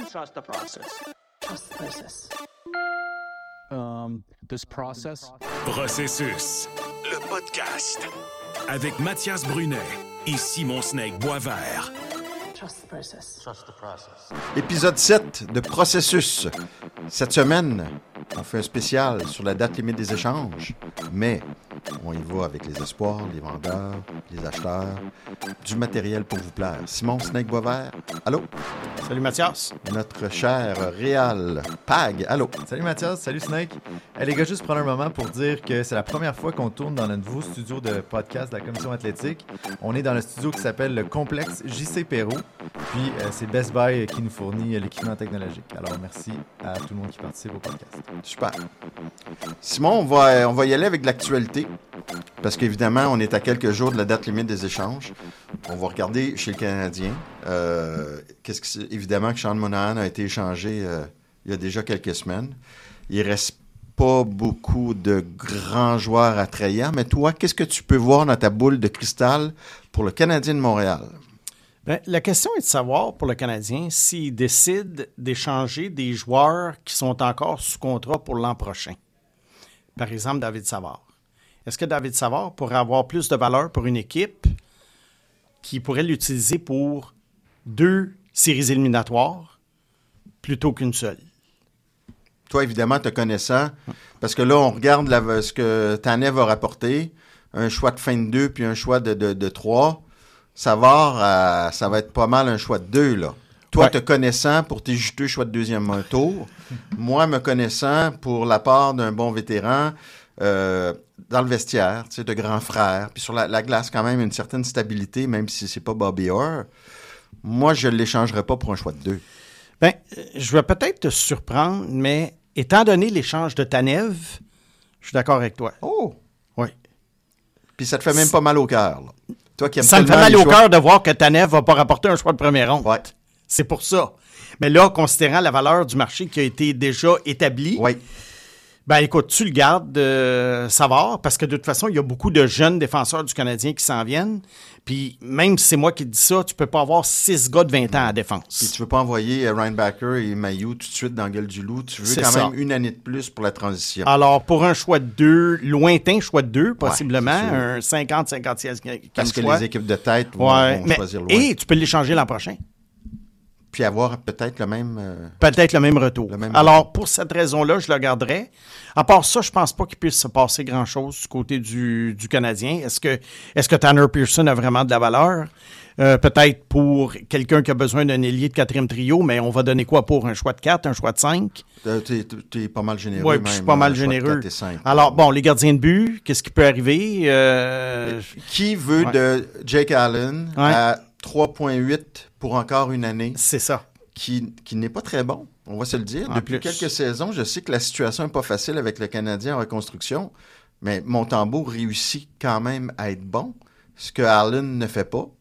and trust the process. Trust the process. This process. Processus, le podcast. Avec Mathias Brunet et Simon Snake Boisvert. Trust the process. Trust the process. Épisode 7 de Processus. Cette semaine, on fait un spécial sur la date limite des échanges, mais on y va avec les espoirs, les vendeurs, les acheteurs, du matériel pour vous plaire. Simon Snake Boisvert, allô? Salut Mathias. Notre cher Réal Pag, allô? Salut Mathias, salut Snake. Les gars, juste prendre un moment pour dire que c'est la première fois qu'on tourne dans notre nouveau studio de podcast de la Commission athlétique. On est dans le studio qui s'appelle le Complexe JC Perrault. Puis c'est Best Buy qui nous fournit l'équipement technologique. Alors merci à tout le monde qui participe au podcast. Super. Simon, on va y aller avec de l'actualité, parce qu'évidemment, on est à quelques jours de la date limite des échanges. On va regarder chez le Canadien. Évidemment que Sean Monahan a été échangé il y a déjà quelques semaines. Il reste pas beaucoup de grands joueurs attrayants, mais toi, qu'est-ce que tu peux voir dans ta boule de cristal pour le Canadien de Montréal? Bien, la question est de savoir pour le Canadien s'il décide d'échanger des joueurs qui sont encore sous contrat pour l'an prochain. Par exemple, David Savard. Est-ce que David Savard pourrait avoir plus de valeur pour une équipe qui pourrait l'utiliser pour 2 séries éliminatoires plutôt qu'une seule? Toi, évidemment, te connaissant, parce que là, on regarde ce que Tanev a rapporté, un choix de fin de 2 puis un choix de 3. Savard, ça va être pas mal un choix de 2, là. Toi, te connaissant pour tes juteux choix de deuxième tour. Moi, me connaissant pour la part d'un bon vétéran dans le vestiaire, tu sais, de grand frère. Puis sur la glace, quand même, une certaine stabilité, même si c'est pas Bobby Orr. Moi, je ne l'échangerais pas pour un choix de 2. Bien, je vais peut-être te surprendre, mais étant donné l'échange de Tanev, je suis d'accord avec toi. Oh! Oui. Puis ça te fait même pas mal au cœur, là. Toi qui aimes ça me fait mal au cœur de voir que Tanev va pas rapporter un choix de première ronde. Ouais. C'est pour ça. Mais là, considérant la valeur du marché qui a été déjà établie, oui. Ben écoute, tu le gardes Savard, parce que de toute façon, il y a beaucoup de jeunes défenseurs du Canadien qui s'en viennent. Puis même si c'est moi qui dis ça, tu peux pas avoir 6 gars de 20 ans à défense. Puis tu veux pas envoyer Reinbacker et Mailloux tout de suite dans la gueule du loup. Tu veux c'est quand ça. même une année de plus pour la transition. Alors, pour un choix de 2, lointain choix de 2, possiblement, un 50-56 parce que choix. les équipes de tête vont choisir loin. Et tu peux l'échanger l'an prochain. Puis avoir peut-être le même... Peut-être le même retour. Alors, retour. pour cette raison-là, je le garderais. À part ça, je pense pas qu'il puisse se passer grand-chose du côté du Canadien. Est-ce que Tanner Pearson a vraiment de la valeur? Peut-être pour quelqu'un qui a besoin d'un ailier de 4e trio, mais on va donner quoi pour un choix de 4, un choix de 5? T'es pas mal généreux. Oui, je suis pas mal généreux. 4 et 5. Alors, bon, les gardiens de but, qu'est-ce qui peut arriver? Qui veut de Jake Allen à 3,8 pour encore une année? C'est ça. Qui n'est pas très bon, on va se le dire. Depuis quelques saisons, je sais que la situation n'est pas facile avec le Canadien en reconstruction, mais Montembeault réussit quand même à être bon, ce que Allen ne fait pas.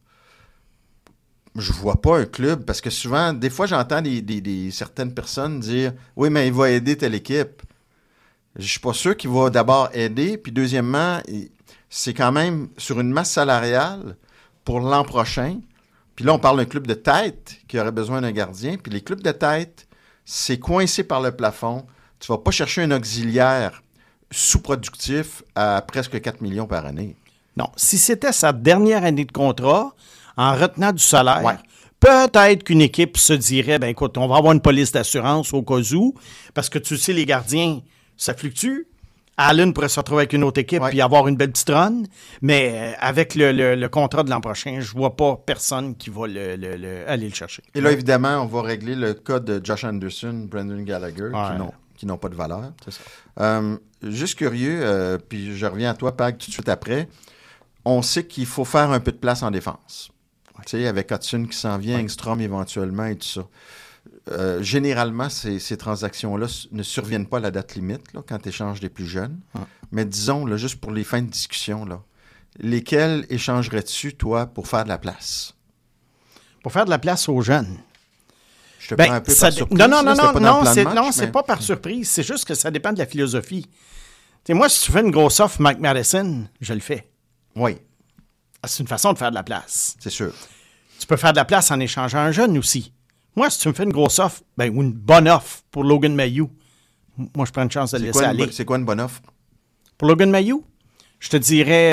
Je vois pas un club, parce que souvent, des fois, j'entends certaines personnes dire « Oui, mais il va aider telle équipe. » Je suis pas sûr qu'il va d'abord aider, puis deuxièmement, c'est quand même sur une masse salariale pour l'an prochain. Puis là, on parle d'un club de tête qui aurait besoin d'un gardien. Puis les clubs de tête, c'est coincé par le plafond. Tu ne vas pas chercher un auxiliaire sous-productif à presque 4 millions par année. Non. Si c'était sa dernière année de contrat, en retenant du salaire, peut-être qu'une équipe se dirait, ben écoute, on va avoir une police d'assurance au cas où, parce que tu sais, les gardiens, ça fluctue. Allen pourrait se retrouver avec une autre équipe et avoir une belle petite run, mais avec le contrat de l'an prochain, je vois pas personne qui va aller le chercher. Et là, évidemment, on va régler le cas de Josh Anderson, Brendan Gallagher, qui n'ont pas de valeur. C'est ça. Juste curieux, puis je reviens à toi, Pag, tout de suite après. On sait qu'il faut faire un peu de place en défense. Tu sais, avec Hudson qui s'en vient, Engstrom éventuellement et tout ça. Généralement, ces transactions-là ne surviennent pas à la date limite, là, quand tu échanges des plus jeunes. Mais disons, là, juste pour les fins de discussion, là, lesquels échangerais-tu, toi, pour faire de la place? Pour faire de la place aux jeunes. Je te prends un peu par surprise. Non, c'est pas par surprise. C'est juste que ça dépend de la philosophie. T'sais, moi, si tu fais une grosse offre Mike Madison, je le fais. Oui. C'est une façon de faire de la place. C'est sûr. Tu peux faire de la place en échangeant un jeune aussi. Moi, si tu me fais une grosse offre, ou une bonne offre pour Logan Mailloux, moi, je prends une chance de le laisser aller. C'est quoi une bonne offre? Pour Logan Mailloux, je te dirais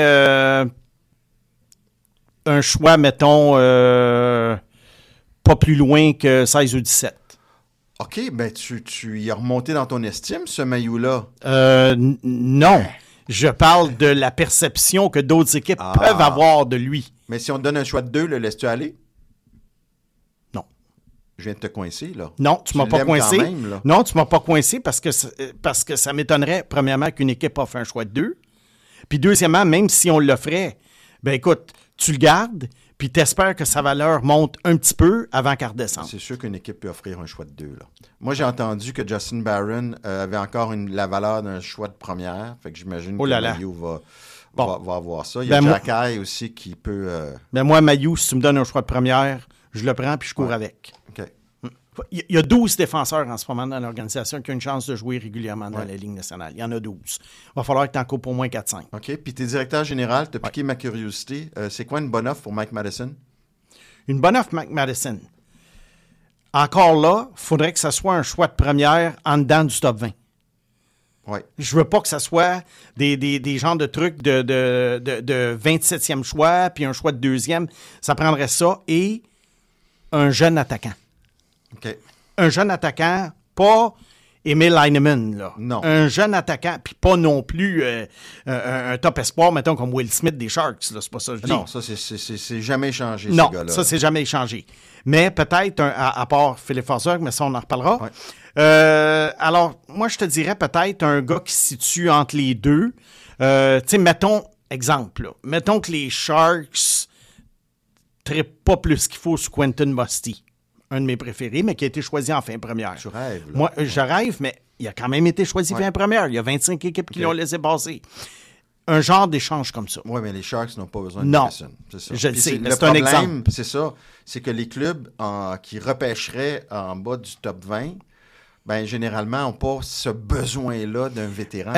un choix, mettons, pas plus loin que 16 ou 17. OK, tu y as remonté dans ton estime, ce Mailloux-là? Non. Je parle de la perception que d'autres équipes peuvent avoir de lui. Mais si on te donne un choix de 2, le laisses-tu aller? Non. Je viens de te coincer, là. Non, tu m'as pas coincé. Quand même, là. Non, tu m'as pas coincé parce que ça m'étonnerait, premièrement, qu'une équipe offre un choix de 2. Puis deuxièmement, même si on l'offrait, écoute, tu le gardes, puis t'espères que sa valeur monte un petit peu avant qu'elle redescende. C'est sûr qu'une équipe peut offrir un choix de 2, là. Moi, j'ai entendu que Justin Barron avait encore la valeur d'un choix de première. Fait que j'imagine que Mailloux va avoir ça. Il y a Jacky aussi qui peut... moi, Mailloux, si tu me donnes un choix de première, je le prends puis je cours avec. OK. Il y a 12 défenseurs en ce moment dans l'organisation qui ont une chance de jouer régulièrement dans la Ligue nationale. Il y en a 12. Il va falloir que tu en coupes au moins 4-5. OK. Puis t'es directeur général, t'as piqué ma curiosité. C'est quoi une bonne offre pour Mike Matheson? Une bonne offre, Mike Matheson. Encore là, il faudrait que ça soit un choix de première en dedans du top 20. Ouais. Je veux pas que ça soit des genres de trucs de 27e choix, puis un choix de deuxième. Ça prendrait ça et un jeune attaquant. OK. Un jeune attaquant, pas Emil Heinemann, là. Non. Un jeune attaquant, puis pas non plus un top espoir, mettons, comme Will Smith des Sharks, là. C'est pas ça que je dis. Non, ça, c'est jamais changé, non, ce gars-là. ça, c'est jamais changé. Mais peut-être, à part Philippe Forsberg, mais ça, on en reparlera. Ouais. Alors, moi, je te dirais peut-être un gars qui se situe entre les deux. Tu sais, mettons, exemple, là. Mettons que les Sharks trippent pas plus qu'il faut sur Quentin Musty. Un de mes préférés, mais qui a été choisi en fin première. Tu rêves, là. Moi, je rêve, mais il a quand même été choisi fin première. Il y a 25 équipes qui l'ont laissé passer. Un genre d'échange comme ça. Oui, mais les Sharks n'ont pas besoin de personne. C'est ça. Je le sais, mais le c'est un exemple. problème, c'est ça, c'est que les clubs qui repêcheraient en bas du top 20, généralement, n'ont pas ce besoin-là d'un vétéran.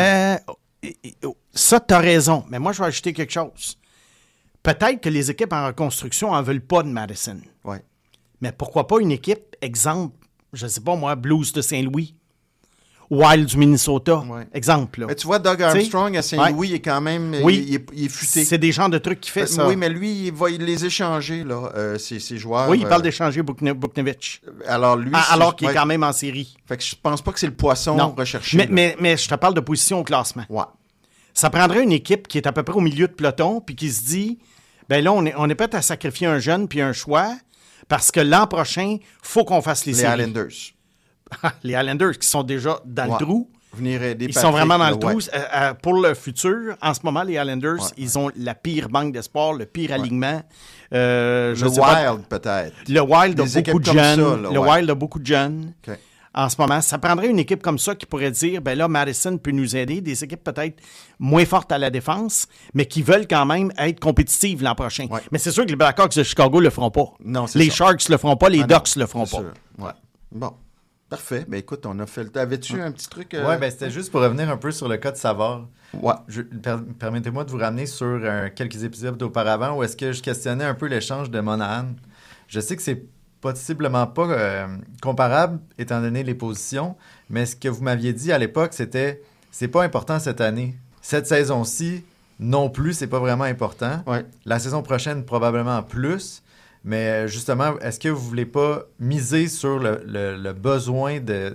Ça, tu as raison. Mais moi, je vais ajouter quelque chose. Peut-être que les équipes en reconstruction n'en veulent pas de Matheson. Oui. Mais pourquoi pas une équipe, exemple, je ne sais pas moi, Blues de Saint-Louis, Wild du Minnesota, exemple. Là. Mais tu vois, Doug Armstrong à Saint-Louis, il est quand même il est futé. C'est des genres de trucs qu'il fait, ça. Oui, mais lui, il va les échanger, là, ces joueurs. Oui, il parle d'échanger Buchnevich. Alors, lui... alors qu'il est quand même en série. Fait que je pense pas que c'est le poisson recherché. Mais je te parle de position au classement. Ouais. Ça prendrait une équipe qui est à peu près au milieu de peloton, puis qui se dit, là, on est prêt à sacrifier un jeune puis un choix, parce que l'an prochain, il faut qu'on fasse les séries. Islanders. Les Islanders qui sont déjà dans le trou. Venir aider Ils sont vraiment dans le trou. Pour le futur, en ce moment, les Islanders, ils ont la pire banque d'espoir, le pire alignement. Le Wild, peut-être. Le Wild a beaucoup de jeunes. Ça, le Wild a beaucoup de jeunes. Okay. En ce moment, ça prendrait une équipe comme ça qui pourrait dire, là, Matheson peut nous aider. Des équipes peut-être moins fortes à la défense, mais qui veulent quand même être compétitives l'an prochain. Ouais. Mais c'est sûr que les Blackhawks de Chicago le feront pas. Non, c'est les ça. Sharks le feront pas, les Ducks le feront pas. Sûr. Ouais. Bon. Parfait. Écoute, on a fait le temps. Avais-tu un petit truc? Oui, c'était juste pour revenir un peu sur le cas de Savard. Ouais. Permettez-moi de vous ramener sur quelques épisodes auparavant où est-ce que je questionnais un peu l'échange de Monahan. Je sais que c'est possiblement pas comparable étant donné les positions, mais ce que vous m'aviez dit à l'époque, c'était c'est pas important cette année. Cette saison-ci, non plus, c'est pas vraiment important. Ouais. La saison prochaine, probablement plus. Mais justement, est-ce que vous voulez pas miser sur le besoin de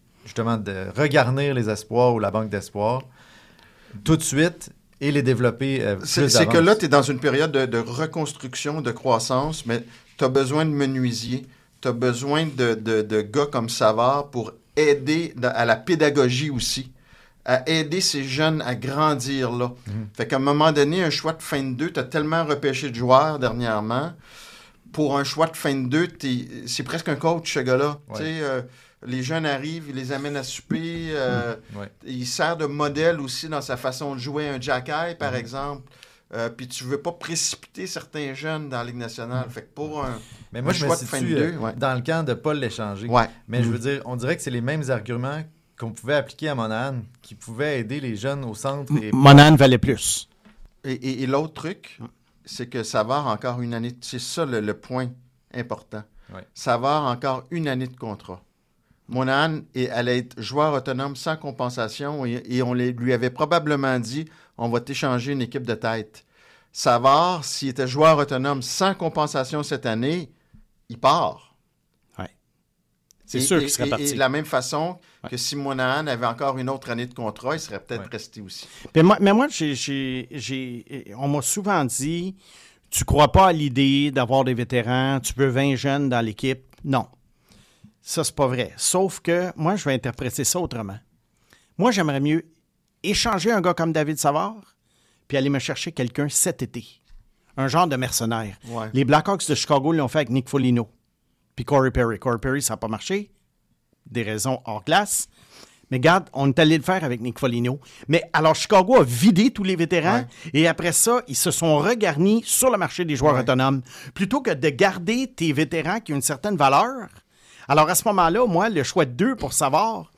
regarnir les espoirs ou la banque d'espoirs tout de suite et les développer plus C'est que là, tu es dans une période de reconstruction, de croissance, mais tu as besoin de menuisiers, tu as besoin de gars comme Savard pour aider à la pédagogie aussi, à aider ces jeunes à grandir là. Fait qu'à un moment donné, un choix de fin de 2, tu as tellement repêché de joueurs dernièrement. Pour un choix de fin de 2, c'est presque un coach, ce gars-là. Ouais. Les jeunes arrivent, il les amène à souper. Il sert de modèle aussi dans sa façon de jouer. Un Jacky, par exemple. Puis tu ne veux pas précipiter certains jeunes dans la Ligue nationale. Fait que pour mais moi, je me situe dans le camp de ne pas l'échanger. Ouais. Mais je veux dire, on dirait que c'est les mêmes arguments qu'on pouvait appliquer à Monahan, qui pouvaient aider les jeunes au centre. Monahan valait plus. Et l'autre truc, c'est que Savard a encore une année. C'est ça le point important. Ouais. Savard a encore 1 année de contrat. Monahan allait être joueur autonome sans compensation et on lui avait probablement dit on va t'échanger une équipe de tête. Savard, s'il était joueur autonome sans compensation cette année, il part. Ouais. C'est sûr qu'il serait parti. Et de la même façon que si Monahan avait encore une autre année de contrat, il serait peut-être resté aussi. Mais moi, on m'a souvent dit, tu crois pas à l'idée d'avoir des vétérans, tu veux 20 jeunes dans l'équipe. Non. Ça, c'est pas vrai. Sauf que moi, je vais interpréter ça autrement. Moi, j'aimerais mieux échanger un gars comme David Savard puis aller me chercher quelqu'un cet été. Un genre de mercenaire. Ouais. Les Blackhawks de Chicago l'ont fait avec Nick Foligno puis Corey Perry. Corey Perry, ça n'a pas marché. Des raisons hors classe. Mais regarde, on est allé le faire avec Nick Foligno. Mais alors, Chicago a vidé tous les vétérans et après ça, ils se sont regarnis sur le marché des joueurs autonomes. Plutôt que de garder tes vétérans qui ont une certaine valeur. Alors, à ce moment-là, moi, le choix de 2 pour Savard,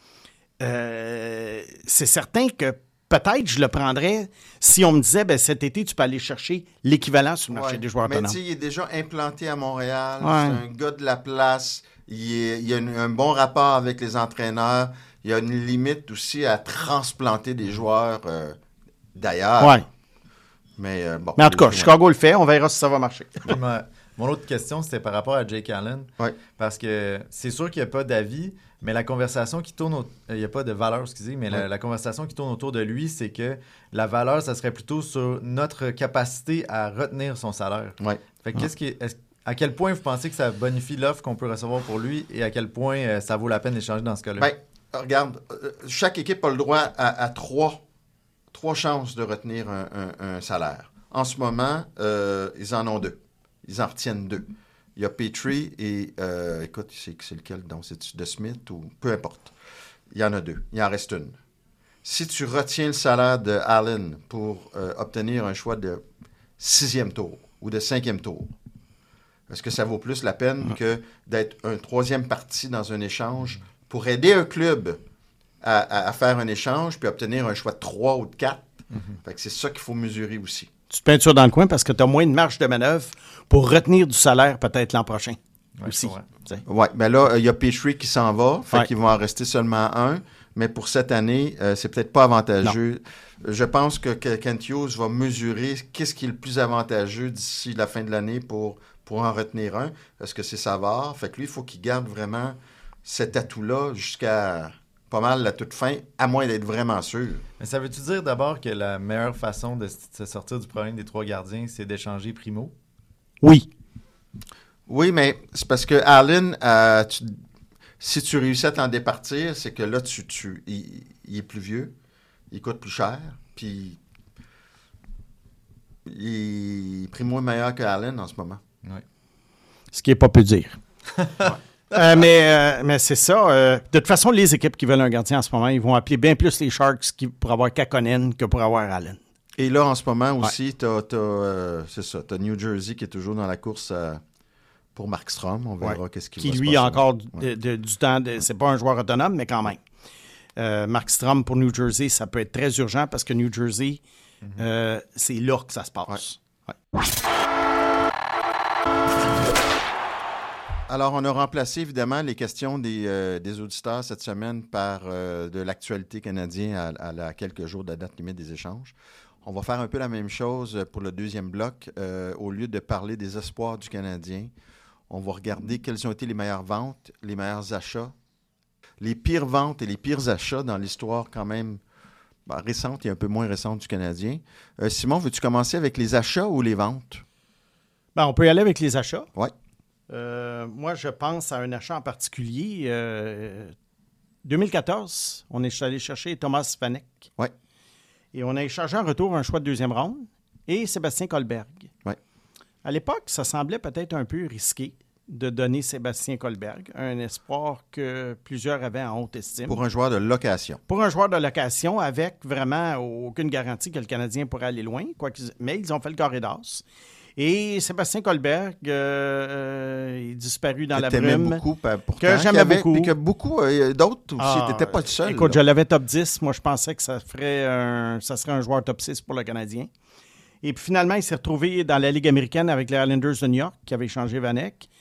c'est certain que peut-être je le prendrais si on me disait, cet été, tu peux aller chercher l'équivalent sur le marché des joueurs autonomes. Mais tu sais, il est déjà implanté à Montréal. C'est un gars de la place. Il a un bon rapport avec les entraîneurs. Il y a une limite aussi à transplanter des joueurs d'ailleurs. Ouais. Mais bon. Mais en tout cas, Chicago le fait. On verra si ça va marcher. Mon autre question, c'était par rapport à Jake Allen. Oui. Parce que c'est sûr qu'il n'y a pas d'avis, mais la conversation qui tourne... Il n'y a pas de valeur, excusez, mais la conversation qui tourne autour de lui, c'est que la valeur, ça serait plutôt sur notre capacité à retenir son salaire. Oui. Fait que à quel point vous pensez que ça bonifie l'offre qu'on peut recevoir pour lui et à quel point ça vaut la peine d'échanger dans ce cas-là? Bien, regarde, chaque équipe a le droit à trois chances de retenir un salaire. En ce moment, ils en ont 2. Ils en retiennent 2. Il y a Petrie et, écoute, c'est lequel? Donc, c'est de Smith ou peu importe. Il y en a 2. Il en reste une. Si tu retiens le salaire de Allen pour obtenir un choix de 6e tour ou de 5e tour, est-ce que ça vaut plus la peine que d'être un 3e parti dans un échange pour aider un club à faire un échange puis obtenir un choix de 3 ou de 4? Fait que c'est ça qu'il faut mesurer aussi. Tu te peintures dans le coin parce que tu as moins de marge de manœuvre pour retenir du salaire peut-être l'an prochain aussi. Oui, bien là, il y a Petrie qui s'en va, fait qu'il va en rester seulement un, mais pour cette année, c'est peut-être pas avantageux. Non. Je pense que Kent Hughes va mesurer qu'est-ce qui est le plus avantageux d'ici la fin de l'année pour en retenir un. Est-ce que c'est Savard? Fait que lui, il faut qu'il garde vraiment cet atout-là jusqu'à pas mal la toute fin, à moins d'être vraiment sûr. Mais ça veut-tu dire d'abord que la meilleure façon de se sortir du problème des 3 gardiens, c'est d'échanger Primo? Oui. Oui, mais c'est parce que Allen, si tu réussis à t'en départir, c'est que là, il est plus vieux, il coûte plus cher, puis Primo est meilleur que Allen en ce moment. Oui. Ce qui n'est pas peu dire. Mais c'est ça. De toute façon, les équipes qui veulent un gardien en ce moment, ils vont appeler bien plus les Sharks pour avoir Kakkonen que pour avoir Allen. Et là, en ce moment aussi, c'est ça. Tu as New Jersey qui est toujours dans la course pour Markstrom. On verra qu'est-ce qu'il va se passer. Qui, lui, a encore du temps. C'est pas un joueur autonome, mais quand même. Markstrom pour New Jersey, ça peut être très urgent parce que New Jersey, c'est là que ça se passe. Ouais. Alors, on a remplacé évidemment les questions des auditeurs cette semaine par de l'actualité canadienne à quelques jours de la date limite des échanges. On va faire un peu la même chose pour le deuxième bloc. Au lieu de parler des espoirs du Canadien, on va regarder quelles ont été les meilleures ventes, les meilleurs achats, les pires ventes et les pires achats dans l'histoire quand même récente et un peu moins récente du Canadien. Simon, veux-tu commencer avec les achats ou les ventes? On peut y aller avec les achats. Oui. Moi, je pense à un achat en particulier. 2014, on est allé chercher Thomas Vanek. Oui. Et on a échangé en retour un choix de 2e ronde et Sébastien Kohlberg. Oui. À l'époque, ça semblait peut-être un peu risqué de donner Sébastien Kohlberg, un espoir que plusieurs avaient en haute estime. Pour un joueur de location. Pour un joueur de location avec vraiment aucune garantie que le Canadien pourrait aller loin, mais ils ont fait le carré d'as. Et Sébastien Kohlberg est disparu dans la brume. Beaucoup, pourtant, que j'aimais beaucoup. Puis que beaucoup d'autres aussi. Tu n'étais pas le seul. Écoute, je l'avais top 10. Moi, je pensais que ça serait un joueur top 6 pour le Canadien. Et puis finalement, il s'est retrouvé dans la Ligue américaine avec les Islanders de New York, qui avaient échangé Vanek.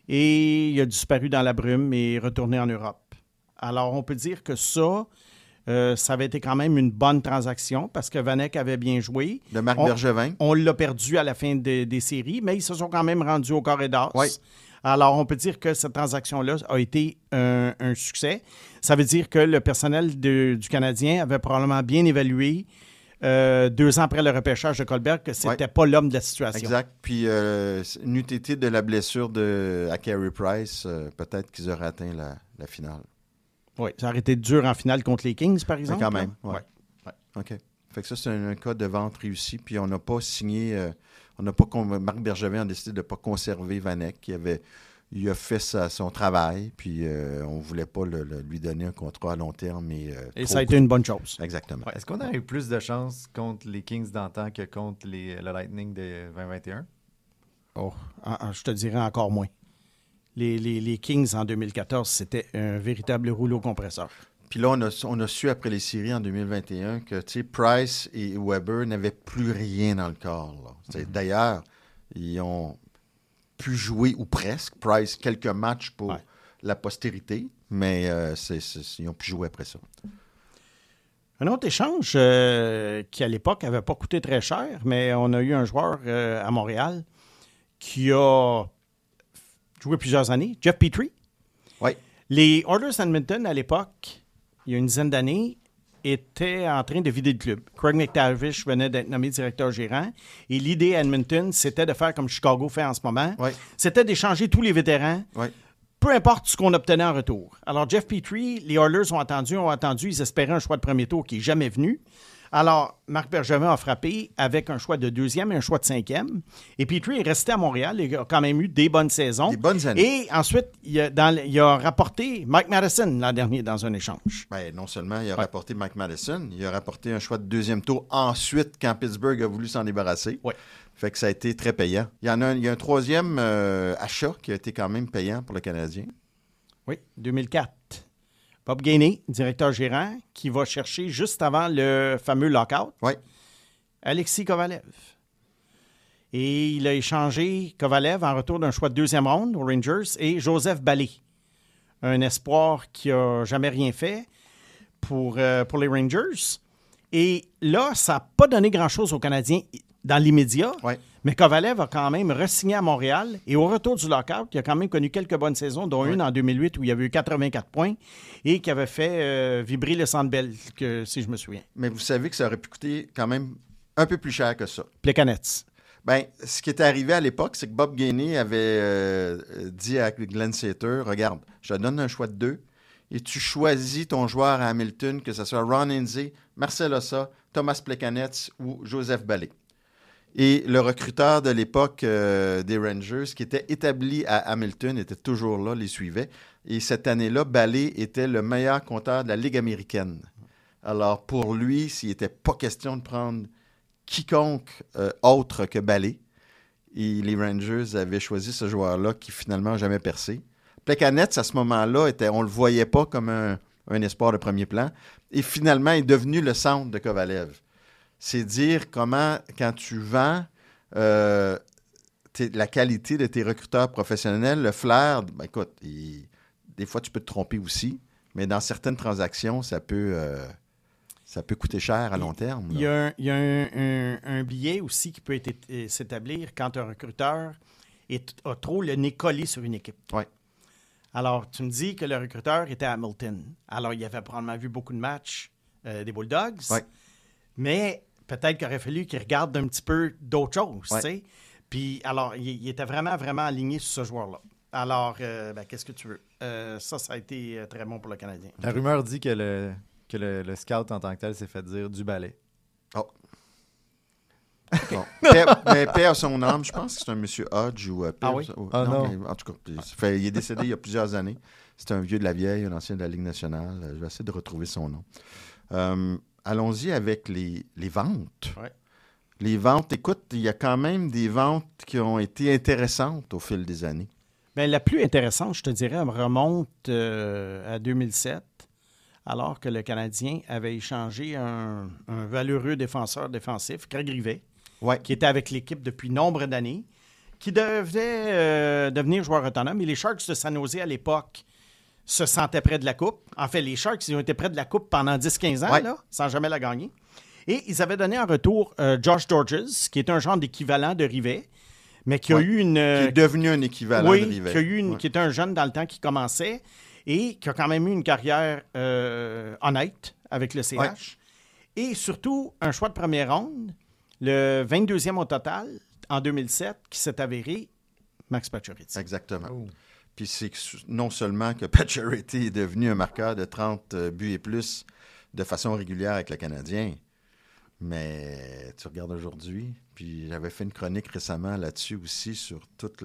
et il a disparu dans la brume et est retourné en Europe. Alors, on peut dire que ça avait été quand même une bonne transaction parce que Vanek avait bien joué. De Marc Bergevin. On l'a perdu à la fin des séries, mais ils se sont quand même rendus au carré d'as. Oui. Alors, on peut dire que cette transaction-là a été un succès. Ça veut dire que le personnel du Canadien avait probablement bien évalué 2 ans après le repêchage de Colberg que c'était pas l'homme de la situation. Exact. Puis, n'eût été de la blessure à Carey Price, peut-être qu'ils auraient atteint la finale. Oui, ça aurait été dur en finale contre les Kings, par exemple. Mais quand même, oui. Ouais. OK. Fait que ça, c'est un cas de vente réussi. Puis, on n'a pas signé... Marc Bergevin a décidé de ne pas conserver Vanek. Il a fait son travail, puis on ne voulait pas lui donner un contrat à long terme. Et ça a été une bonne chose. Exactement. Ouais. Est-ce qu'on a eu plus de chance contre les Kings d'antan que contre le Lightning de 2021? Oh, je te dirais encore moins. Les Kings en 2014, c'était un véritable rouleau compresseur. Puis là, on a su après les séries en 2021 que Price et Weber n'avaient plus rien dans le corps. D'ailleurs, ils ont pu jouer, ou presque, Price, quelques matchs pour la postérité, mais ils ont pu jouer après ça. Un autre échange qui, à l'époque, n'avait pas coûté très cher, mais on a eu un joueur à Montréal qui a joué plusieurs années, Jeff Petrie. Oui. Les Oilers Edmonton, à l'époque, il y a une dizaine d'années, étaient en train de vider le club. Craig McTavish venait d'être nommé directeur gérant et l'idée à Edmonton, c'était de faire comme Chicago fait en ce moment. Oui. C'était d'échanger tous les vétérans, peu importe ce qu'on obtenait en retour. Alors, Jeff Petrie, les Oilers ont attendu, ils espéraient un choix de premier tour qui n'est jamais venu. Alors, Marc Bergevin a frappé avec un choix de 2e et un choix de 5e. Et Petrie est resté à Montréal et a quand même eu des bonnes saisons. Des bonnes années. Et ensuite, il a rapporté Mike Matheson l'an dernier dans un échange. Ben, non seulement il a rapporté Mike Matheson, il a rapporté un choix de 2e tour ensuite quand Pittsburgh a voulu s'en débarrasser. Oui. Fait que ça a été très payant. Il y a un 3e achat qui a été quand même payant pour le Canadien. Oui, 2004. Bob Gainey, directeur gérant, qui va chercher juste avant le fameux lockout, Alexis Kovalev. Et il a échangé Kovalev en retour d'un choix de 2e ronde aux Rangers et Joseph Ballé, un espoir qui n'a jamais rien fait pour les Rangers. Et là, ça n'a pas donné grand-chose aux Canadiens dans l'immédiat, mais Kovalev a quand même re-signé à Montréal et au retour du lockout, il a quand même connu quelques bonnes saisons, dont une en 2008 où il y avait eu 84 points et qui avait fait vibrer le Centre Bell, si je me souviens. Mais vous savez que ça aurait pu coûter quand même un peu plus cher que ça. Plekanec. Bien, ce qui était arrivé à l'époque, c'est que Bob Gainey avait dit à Glenn Sater, regarde, je te donne un choix de 2 et tu choisis ton joueur à Hamilton, que ce soit Ron Hainsey, Marcel Ossa, Thomas Plekanec ou Joseph Ballé. Et le recruteur de l'époque des Rangers, qui était établi à Hamilton, était toujours là, les suivait. Et cette année-là, Ballé était le meilleur compteur de la Ligue américaine. Alors, pour lui, s'il n'était pas question de prendre quiconque autre que Ballé, et les Rangers avaient choisi ce joueur-là qui finalement n'a jamais percé. Plekanec, à ce moment-là, on ne le voyait pas comme un espoir de premier plan. Et finalement, il est devenu le centre de Kovalev. C'est dire comment, quand tu vends la qualité de tes recruteurs professionnels, le flair, ben écoute, des fois, tu peux te tromper aussi, mais dans certaines transactions, ça peut coûter cher à long terme. Il y a un billet aussi qui peut s'établir quand un recruteur a trop le nez collé sur une équipe. Oui. Alors, tu me dis que le recruteur était à Hamilton. Alors, il avait probablement vu beaucoup de matchs des Bulldogs. Oui. Mais peut-être qu'il aurait fallu qu'il regarde un petit peu d'autres choses, tu sais. Puis, alors, il était vraiment, vraiment aligné sur ce joueur-là. Alors, qu'est-ce que tu veux? Ça a été très bon pour le Canadien. La rumeur dit que le scout en tant que tel s'est fait dire du balai. Oh. Bon. Mais paix à son âme, je pense que c'est un monsieur Hodge ou Ah oui? non. Mais, en tout cas, il est décédé il y a plusieurs années. C'est un vieux de la vieille, un ancien de la Ligue nationale. Je vais essayer de retrouver son nom. Allons-y avec les ventes. Ouais. Les ventes, écoute, il y a quand même des ventes qui ont été intéressantes au fil des années. Bien, la plus intéressante, je te dirais, remonte à 2007, alors que le Canadien avait échangé un valeureux défenseur défensif, Craig Rivet, qui était avec l'équipe depuis nombre d'années. qui devait devenir joueur autonome. Et les Sharks de San Jose, à l'époque, se sentaient près de la Coupe. En fait, les Sharks, ils ont été près de la Coupe pendant 10-15 ans, là, sans jamais la gagner. Et ils avaient donné en retour Josh Georges, qui est un genre d'équivalent de Rivet, mais qui a eu une... qui est devenu un équivalent de Rivet. Qui était un jeune dans le temps qui commençait et qui a quand même eu une carrière honnête avec le CH. Ouais. Et surtout, un choix de première ronde, le 22e au total, en 2007, qui s'est avéré Max Pacioretty. Exactement. Oh. Puis c'est non seulement que Pacioretty est devenu un marqueur de 30 buts et plus de façon régulière avec le Canadien, mais tu regardes aujourd'hui, puis j'avais fait une chronique récemment là-dessus aussi sur toute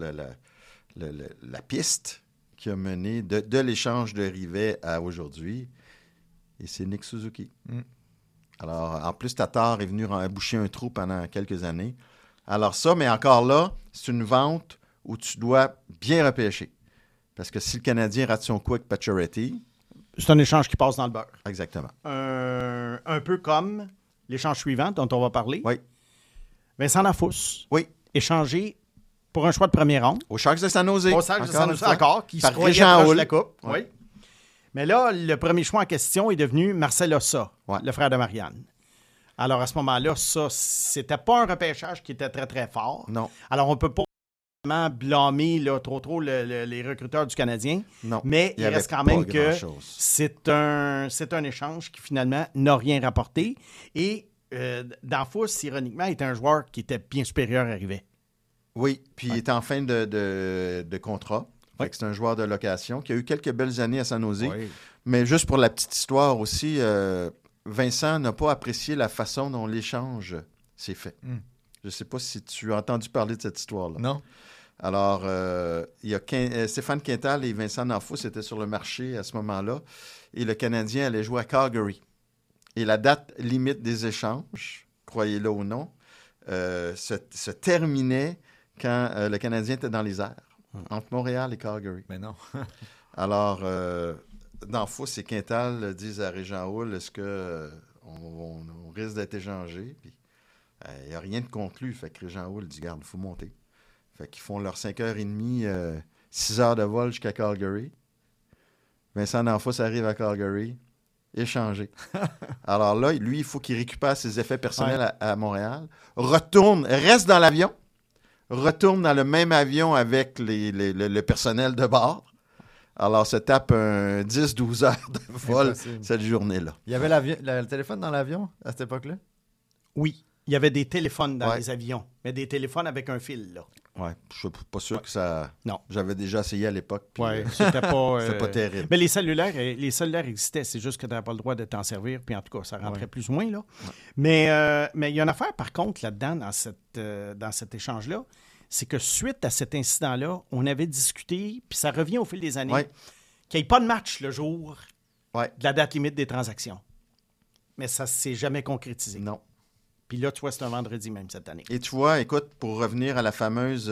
la piste qui a mené de l'échange de Rivet à aujourd'hui, et c'est Nick Suzuki. Alors, en plus, Tatar est venu boucher un trou pendant quelques années. Alors ça, mais encore là, c'est une vente où tu dois bien repêcher. Parce que si le Canadien rate son coup avec Pacioretty... C'est un échange qui passe dans le beurre. Exactement. Un peu comme l'échange suivant dont on va parler. Oui. Vincent Lafousse. Oui. Échangé pour un choix de première ronde. Aux Sharks de San Jose. Aux Sharks de San Jose encore, qui se croyait proche de la Coupe. Oui. Mais là, le premier choix en question est devenu Marcel Ossa, le frère de Marianne. Alors, à ce moment-là, ça, c'était pas un repêchage qui était très, très fort. Non. Alors, on peut pas vraiment blâmer là, trop les recruteurs du Canadien. Non. Mais il reste quand même que c'est un échange qui, finalement, n'a rien rapporté. Et Danfous, ironiquement, est un joueur qui était bien supérieur à Rivet. Oui, puis il est en fin de contrat. Ouais. C'est un joueur de location qui a eu quelques belles années à San Jose. Oui. Mais juste pour la petite histoire aussi, Vincent n'a pas apprécié la façon dont l'échange s'est fait. Je ne sais pas si tu as entendu parler de cette histoire-là. Non. Alors, il y a Stéphane Quintal et Vincent Danfous étaient sur le marché à ce moment-là. Et le Canadien allait jouer à Calgary. Et la date limite des échanges, croyez-le ou non, se terminait quand le Canadien était dans les airs. Entre Montréal et Calgary. Mais non. Alors, Danfous et Quintal disent à Régent Houle, est-ce qu'on risque d'être échangé? Puis, il n'y a rien de conclu. Fait que Régent Houle dit, garde, il faut monter. Fait qu'ils font leurs 5h30, 6 heures de vol jusqu'à Calgary. Vincent Danfous arrive à Calgary, échangé. Alors là, lui, il faut qu'il récupère ses effets personnels à Montréal, reste dans l'avion, retourne dans le même avion avec le personnel de bord. Alors, se tape un 10-12 heures de vol cette journée-là. Il y avait le téléphone dans l'avion à cette époque-là? Oui. Il y avait des téléphones dans les avions, mais des téléphones avec un fil, là. Oui, je suis pas sûr que ça... Non. J'avais déjà essayé à l'époque. Oui, c'était pas... c'était pas terrible. Mais les cellulaires existaient, c'est juste que tu n'avais pas le droit de t'en servir, puis en tout cas, ça rentrait plus ou moins, là. Ouais. Mais il y a une affaire, par contre, là-dedans, dans cet échange-là, c'est que suite à cet incident-là, on avait discuté, puis ça revient au fil des années, qu'il n'y ait pas de match le jour de la date limite des transactions. Mais ça ne s'est jamais concrétisé. Non. Puis là, tu vois, c'est un vendredi même cette année. Et tu vois, écoute, pour revenir à la fameuse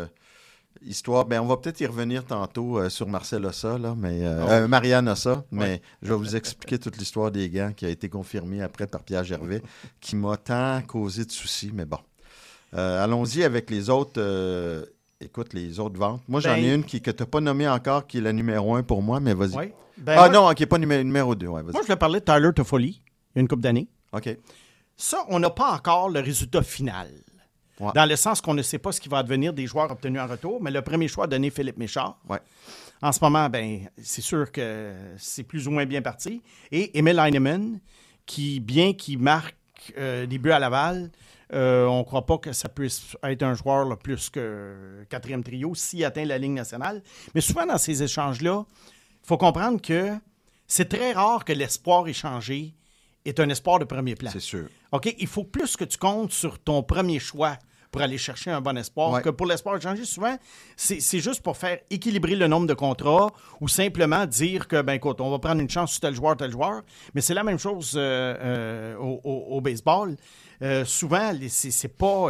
histoire, on va peut-être y revenir tantôt sur Marcel Ossa, là, mais Marianne Ossa, mais je vais vous expliquer toute l'histoire des gants qui a été confirmée après par Pierre Gervais, qui m'a tant causé de soucis, mais bon. Allons-y avec les autres... écoute, les autres ventes. Moi, j'en ai une que tu n'as pas nommée encore, qui est la numéro 1 pour moi, mais vas-y. Oui. Non, qui n'est pas numéro 2. Ouais, vas-y. Moi, je vais parler de Tyler Toffoli, il y a une couple d'années. OK. Ça, on n'a pas encore le résultat final. Ouais. Dans le sens qu'on ne sait pas ce qui va advenir des joueurs obtenus en retour, mais le premier choix a donné Philippe Méchard. Ouais. En ce moment, c'est sûr que c'est plus ou moins bien parti. Et Emil Heinemann, qui marque des buts à Laval, on ne croit pas que ça puisse être un joueur là, plus que quatrième trio s'il atteint la Ligue nationale. Mais souvent, dans ces échanges-là, il faut comprendre que c'est très rare que l'espoir échangé est un espoir de premier plan. C'est sûr. OK? Il faut plus que tu comptes sur ton premier choix pour aller chercher un bon espoir que pour l'espoir échangé. Souvent, c'est juste pour faire équilibrer le nombre de contrats ou simplement dire que, écoute, on va prendre une chance sur tel joueur. Mais c'est la même chose au baseball. Souvent, c'est pas...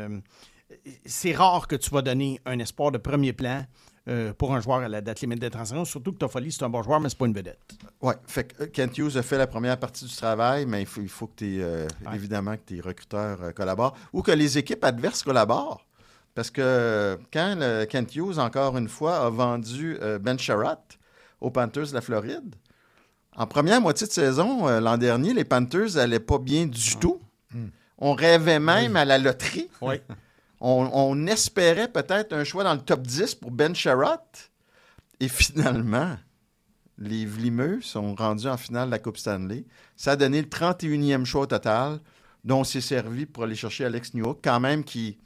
c'est rare que tu vas donner un espoir de premier plan pour un joueur à la date limite des transactions, surtout que Toffoli, c'est un bon joueur, mais c'est pas une vedette. Oui, fait que Kent Hughes a fait la première partie du travail, mais il faut que évidemment que tes recruteurs collaborent ou que les équipes adverses collaborent. Parce que quand Kent Hughes, encore une fois, a vendu Ben Sherratt aux Panthers de la Floride, en première moitié de saison, l'an dernier, les Panthers n'allaient pas bien du tout. On rêvait même à la loterie. Oui. On espérait peut-être un choix dans le top 10 pour Ben Sherratt. Et finalement, les Vlimeux sont rendus en finale de la Coupe Stanley. Ça a donné le 31e choix au total, dont on s'est servi pour aller chercher Alex Newhook, quand même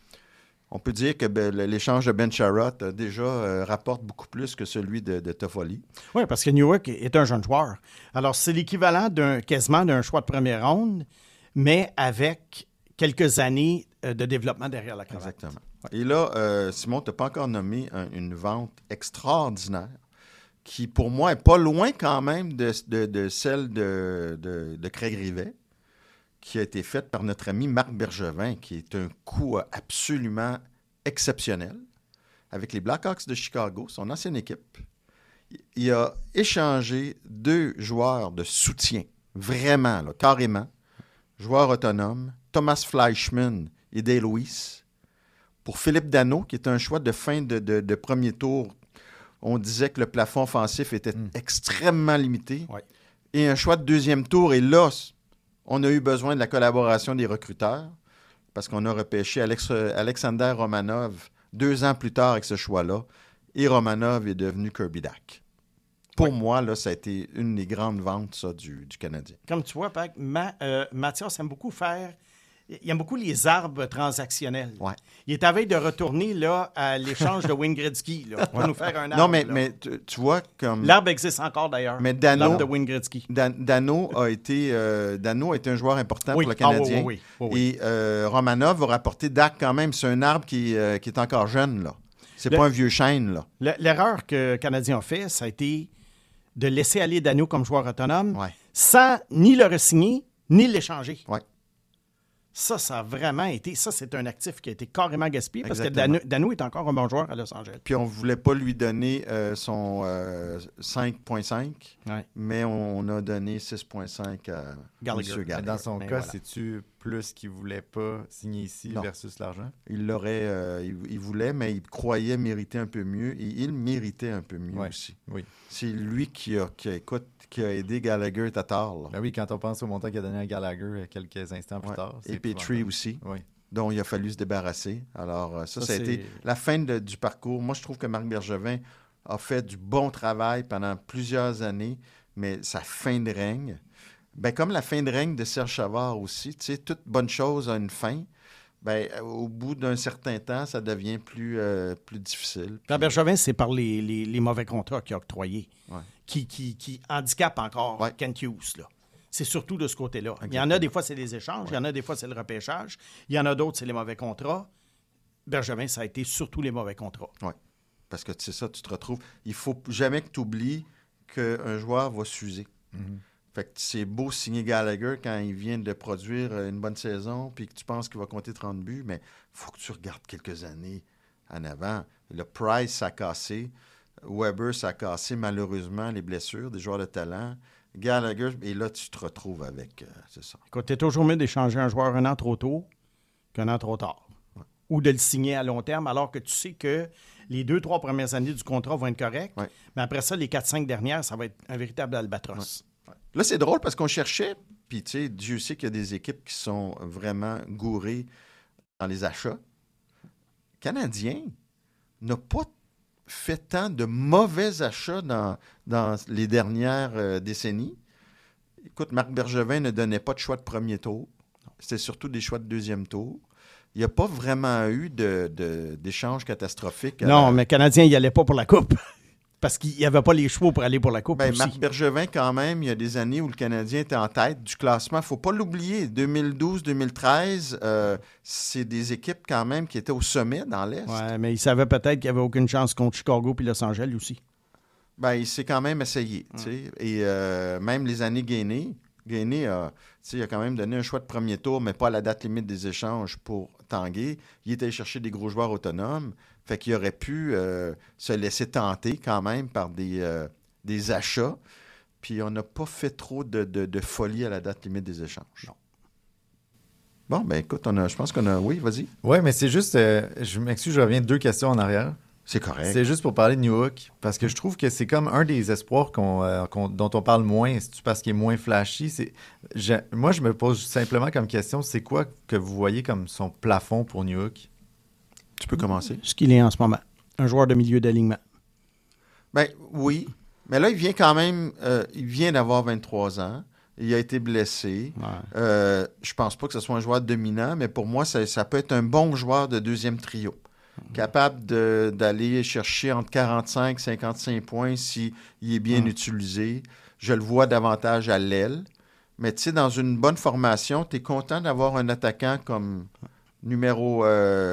on peut dire que l'échange de Ben Sherratt déjà rapporte beaucoup plus que celui de Toffoli. Oui, parce que Newhook est un jeune joueur. Alors, c'est l'équivalent quasiment d'un choix de première ronde, mais avec quelques années de développement derrière la cravate. Exactement. Ouais. Et là, Simon, tu n'as pas encore nommé une vente extraordinaire qui, pour moi, est pas loin quand même de celle de Craig Rivet, qui a été faite par notre ami Marc Bergevin, qui est un coup absolument exceptionnel avec les Blackhawks de Chicago, son ancienne équipe. Il a échangé 2 joueurs de soutien, vraiment, là, carrément, joueurs autonomes, Thomas Fleischmann et Dale Lewis, pour Philippe Danault, qui est un choix de fin de premier tour. On disait que le plafond offensif était extrêmement limité. Ouais. Et un choix de deuxième tour, et là, on a eu besoin de la collaboration des recruteurs parce qu'on a repêché Alexander Romanov 2 ans plus tard avec ce choix-là. Et Romanov est devenu Kirby Dach. Pour moi, là, ça a été une des grandes ventes ça, du Canadien. Comme tu vois, Pac, Mathias aime beaucoup il aime beaucoup les arbres transactionnels. Ouais. Il est à veille de retourner là, à l'échange de Wayne Gretzky là, pour nous faire un arbre. Non, mais tu vois comme... L'arbre existe encore d'ailleurs. Mais l'arbre de Wayne Gretzky. Danault a été un joueur important pour le Canadien. Oui. Et Romanov va rapporter Dach quand même. C'est un arbre qui est encore jeune, là. C'est pas un vieux chêne, là. L'erreur que le Canadien a fait, ça a été de laisser aller Danault comme joueur autonome sans ni le re-signer, ni l'échanger. Ouais. Ça a vraiment été... Ça, c'est un actif qui a été carrément gaspillé Exactement. parce que Danault est encore un bon joueur à Los Angeles. Puis on ne voulait pas lui donner son 5.5, mais on a donné 6.5 à Gallagher. M. Gallagher. Dans son Mais cas, voilà. c'est-tu plus qu'il ne voulait pas signer ici Non. versus l'argent? Il l'aurait... il voulait, mais il croyait mériter un peu mieux. Et il méritait un peu mieux aussi. Oui. C'est lui qui a aidé Gallagher Tatar. Là. Ben oui, quand on pense au montant qu'il a donné à Gallagher quelques instants plus tard. Et Petrie aussi, dont il a fallu se débarrasser. Alors, ça a été la fin du parcours. Moi, je trouve que Marc Bergevin a fait du bon travail pendant plusieurs années, mais sa fin de règne, comme la fin de règne de Serge Savard aussi, tu sais, toute bonne chose a une fin. Au bout d'un certain temps, ça devient plus difficile. Bergevin, c'est par les mauvais contrats qu'il a octroyés qui handicapent encore Kent Hughes, là. C'est surtout de ce côté-là. Exactement. Il y en a des fois, c'est les échanges. Il y en a des fois, c'est le repêchage. Il y en a d'autres, c'est les mauvais contrats. Bergevin, ça a été surtout les mauvais contrats. Oui, parce que c'est ça, tu te retrouves... Il ne faut jamais que tu oublies qu'un joueur va s'user. Mm-hmm. Fait que c'est beau signer Gallagher quand il vient de produire une bonne saison puis que tu penses qu'il va compter 30 buts, mais il faut que tu regardes quelques années en avant. Le Price, ça a cassé. Weber, ça a cassé malheureusement les blessures des joueurs de talent. Gallagher, et là, tu te retrouves avec... c'est ça. Écoute, tu es toujours mieux d'échanger un joueur un an trop tôt qu'un an trop tard. Ouais. Ou de le signer à long terme, alors que tu sais que les 2-3 premières années du contrat vont être correctes, mais après ça, les 4-5 dernières, ça va être un véritable albatros. Ouais. Là, c'est drôle parce qu'on cherchait, puis tu sais, Dieu sait qu'il y a des équipes qui sont vraiment gourées dans les achats. Canadien n'a pas fait tant de mauvais achats dans les dernières décennies. Écoute, Marc Bergevin ne donnait pas de choix de premier tour. C'était surtout des choix de deuxième tour. Il n'y a pas vraiment eu d'échanges catastrophiques. Non, mais le Canadien, il n'y allait pas pour la Coupe. Parce qu'il n'y avait pas les chevaux pour aller pour la Coupe aussi. Marc Bergevin, quand même, il y a des années où le Canadien était en tête du classement. Il ne faut pas l'oublier. 2012-2013, c'est des équipes quand même qui étaient au sommet dans l'Est. Oui, mais il savait peut-être qu'il n'y avait aucune chance contre Chicago puis Los Angeles aussi. Il s'est quand même essayé. Et même les années Gainé a quand même donné un choix de premier tour, mais pas à la date limite des échanges pour Tanguay. Il était allé chercher des gros joueurs autonomes. Fait qu'il aurait pu se laisser tenter quand même par des achats. Puis on n'a pas fait trop de folie à la date limite des échanges. Non. Bon, ben écoute, je pense qu'on a... Oui, vas-y. Oui, mais c'est juste... je m'excuse, je reviens 2 questions en arrière. C'est correct. C'est juste pour parler de New Hook, parce que je trouve que c'est comme un des espoirs dont on parle moins, c'est parce qu'il est moins flashy. Moi, je me pose simplement comme question, c'est quoi que vous voyez comme son plafond pour New Hook? Tu peux commencer. Ce qu'il est en ce moment. Un joueur de milieu d'alignement. Ben oui, mais là, il vient quand même... il vient d'avoir 23 ans. Il a été blessé. Ouais. Je pense pas que ce soit un joueur dominant, mais pour moi, ça peut être un bon joueur de deuxième trio. Capable d'aller chercher entre 45 et 55 points s'il est bien utilisé. Je le vois davantage à l'aile. Mais tu sais, dans une bonne formation, tu es content d'avoir un attaquant comme numéro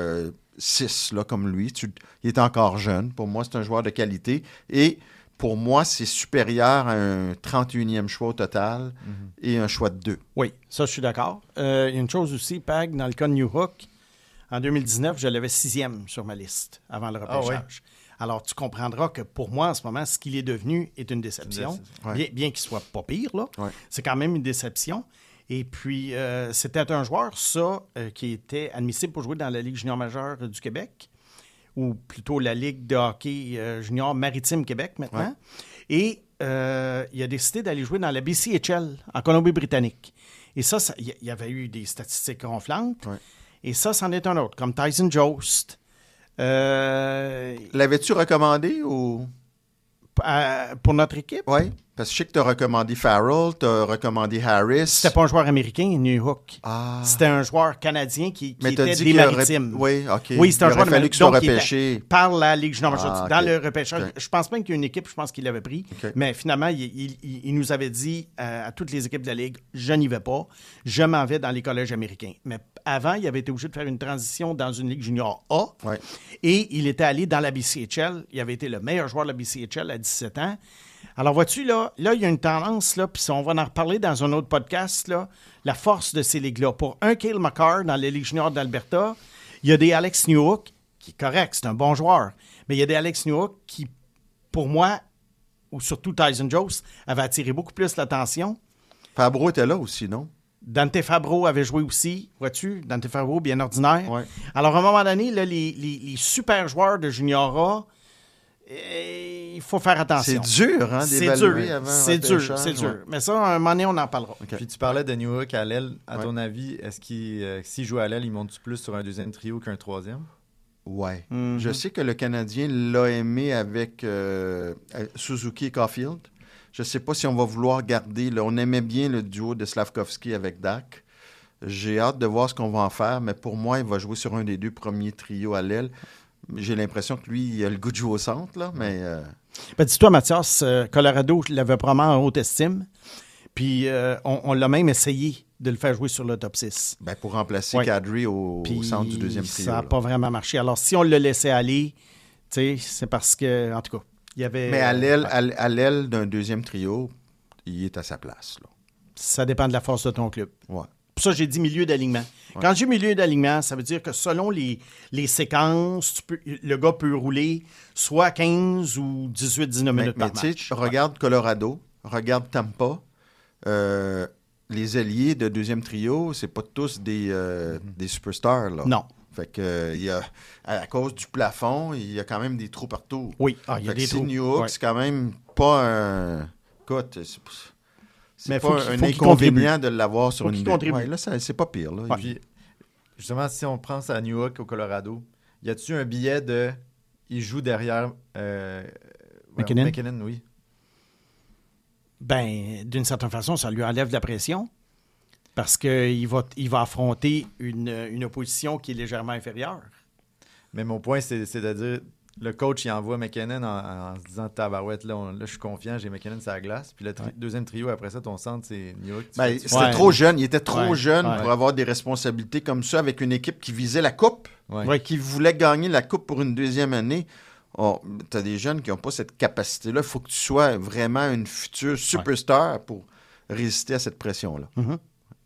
6, là, comme lui. Il est encore jeune. Pour moi, c'est un joueur de qualité. Et pour moi, c'est supérieur à un 31e choix au total et un choix de 2. Oui, ça, je suis d'accord. Il y a une chose aussi, Pag, dans le cas de New Hook, en 2019, je l'avais 6e sur ma liste avant le repêchage. Alors, tu comprendras que pour moi, en ce moment, ce qu'il est devenu est une déception. Bien qu'il soit pas pire, là. Ouais. C'est quand même une déception. Et puis, c'était un joueur, qui était admissible pour jouer dans la Ligue junior majeure du Québec, ou plutôt la Ligue de hockey junior maritime Québec maintenant. Ouais. Et il a décidé d'aller jouer dans la BCHL en Colombie-Britannique. Et ça, il y avait eu des statistiques ronflantes. Ouais. Et ça, c'en est un autre, comme Tyson Jost. L'avais-tu recommandé ou... pour notre équipe? Oui, parce que je sais que tu as recommandé Farrell, tu as recommandé Harris. C'était pas un joueur américain, New Hook. Ah. C'était un joueur canadien qui était des Maritimes. Oui, OK. Oui, c'était un joueur fallu qu'il soit repêché par la Ligue junior majeure. Okay. Dans le repêchage, je pense pas qu'il y ait une équipe, je pense qu'il l'avait pris. Okay. Mais finalement, il nous avait dit à toutes les équipes de la Ligue, je n'y vais pas, je m'en vais dans les collèges américains. Mais avant, il avait été obligé de faire une transition dans une Ligue junior A. Ouais. Et il était allé dans la BCHL. Il avait été le meilleur joueur de la BCHL à 17 ans. Alors, vois-tu, là, il y a une tendance, là, puis on va en reparler dans un autre podcast, là, la force de ces ligues-là. Pour un Cale Makar dans les ligues juniors d'Alberta, il y a des Alex Newhook, qui est correct, c'est un bon joueur, mais il y a des Alex Newhook qui, pour moi, ou surtout Tyson Jost, avaient attiré beaucoup plus l'attention. Fabro était là aussi, non? Dante Fabro avait joué aussi, vois-tu? Dante Fabro, bien ordinaire. Ouais. Alors, à un moment donné, là, les super joueurs de Junior A, il faut faire attention. C'est dur, hein, d'évaluer avant. C'est dur. Mais ça, à un moment donné, on en parlera. Okay. Puis tu parlais de New Hook à l'aile. À ton avis, est-ce qu'il s'il joue à l'aile, il monte plus sur un deuxième trio qu'un troisième? Oui. Mm-hmm. Je sais que le Canadien l'a aimé avec Suzuki et Caulfield. Je ne sais pas si on va vouloir garder. Là, on aimait bien le duo de Slavkovski avec Dak. J'ai hâte de voir ce qu'on va en faire, mais pour moi, il va jouer sur un des 2 premiers trios à l'aile. J'ai l'impression que lui, il a le goût de jouer au centre, là, mais... Ben, dis-toi, Mathias, Colorado l'avait probablement en haute estime, puis on l'a même essayé de le faire jouer sur le top 6. Ben, pour remplacer Kadri au centre du deuxième trio. Ça n'a pas vraiment marché. Alors, si on le laissait aller, c'est parce que, en tout cas, il y avait... Mais à l'aile d'un deuxième trio, il est à sa place, là. Ça dépend de la force de ton club. Ouais. Pour ça, j'ai dit milieu d'alignement. Ouais. Quand j'ai milieu d'alignement, ça veut dire que selon les séquences, le gars peut rouler soit 15 ou 18-19 minutes par match. Regarde Colorado, regarde Tampa. Les ailiers de deuxième trio, c'est pas tous des superstars, là. Non. Fait que à cause du plafond, il y a quand même des trous partout. Oui, il y a des trous. New Hook, c'est quand même pas un... Écoute, c'est pas un inconvénient de l'avoir sur une... Ouais, là, c'est pas pire. Là. Ouais. Puis, justement, si on pense à New Hook au Colorado, y a-tu un billet de... Il joue derrière... McKinnon, oui. Ben, d'une certaine façon, ça lui enlève de la pression parce qu'il va affronter une opposition qui est légèrement inférieure. Mais mon point, c'est de dire... Le coach, il envoie McKinnon en se disant « Tabarouette, là, je suis confiant, j'ai McKinnon sur la glace. » Puis le deuxième trio, après ça, ton centre, c'est New Hook. C'était trop jeune. Il était trop jeune pour avoir des responsabilités comme ça avec une équipe qui visait la coupe, qui voulait gagner la coupe pour une deuxième année. Oh, tu as des jeunes qui n'ont pas cette capacité-là. Il faut que tu sois vraiment une future superstar pour résister à cette pression-là. Mm-hmm.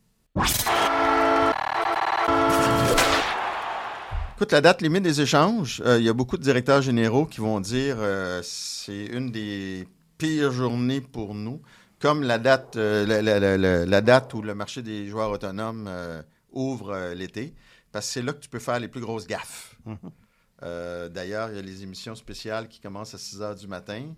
Écoute, la date limite des échanges, il y a beaucoup de directeurs généraux qui vont dire c'est une des pires journées pour nous, comme la date, la date où le marché des joueurs autonomes ouvre l'été, parce que c'est là que tu peux faire les plus grosses gaffes. D'ailleurs, il y a les émissions spéciales qui commencent à 6 heures du matin.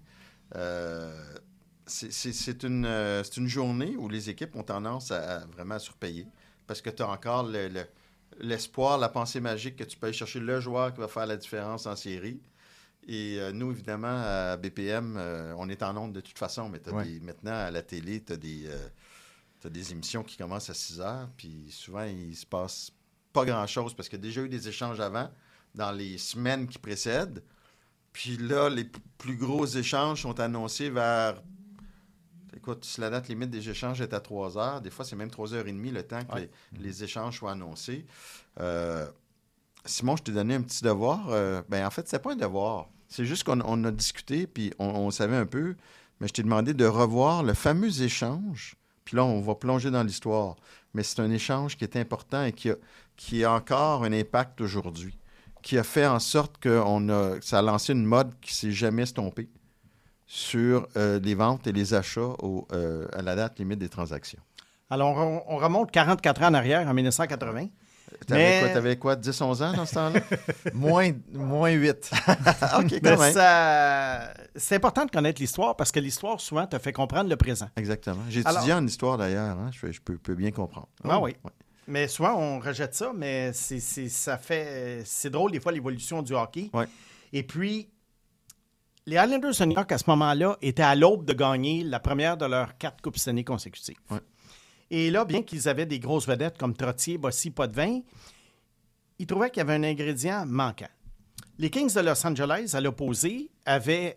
C'est une journée où les équipes ont tendance à vraiment surpayer, parce que tu as encore l'espoir, la pensée magique que tu peux aller chercher le joueur qui va faire la différence en série. Et nous, évidemment, à BPM, on est en ondes de toute façon, mais maintenant, à la télé, tu as des émissions qui commencent à 6 heures, puis souvent, il se passe pas grand-chose, parce qu'il y a déjà eu des échanges avant, dans les semaines qui précèdent. Puis là, les plus gros échanges sont annoncés vers... Écoute, si la date limite des échanges est à 3 heures, des fois, c'est même 3h30 le temps que les échanges soient annoncés. Simon, je t'ai donné un petit devoir. En fait, c'est pas un devoir. C'est juste qu'on a discuté, puis on savait un peu, mais je t'ai demandé de revoir le fameux échange. Puis là, on va plonger dans l'histoire. Mais c'est un échange qui est important et qui a encore un impact aujourd'hui, qui a fait en sorte que ça a lancé une mode qui ne s'est jamais estompée sur les ventes et les achats à la date limite des transactions. Alors, on remonte 44 ans en arrière, en 1980. T'avais quoi, 10-11 ans dans ce temps-là? moins 8. OK, quand même. C'est important de connaître l'histoire parce que l'histoire, souvent, te fait comprendre le présent. Exactement. J'ai étudié en histoire, d'ailleurs. Hein? Je peux bien comprendre. Ah oui. Ouais. Mais souvent, on rejette ça, mais c'est drôle, des fois, l'évolution du hockey. Ouais. Et puis, les Islanders de New York, à ce moment-là, étaient à l'aube de gagner la première de leurs 4 Coupes Stanley consécutives. Ouais. Et là, bien qu'ils avaient des grosses vedettes comme Trottier, Bossy, Potvin, ils trouvaient qu'il y avait un ingrédient manquant. Les Kings de Los Angeles, à l'opposé, avaient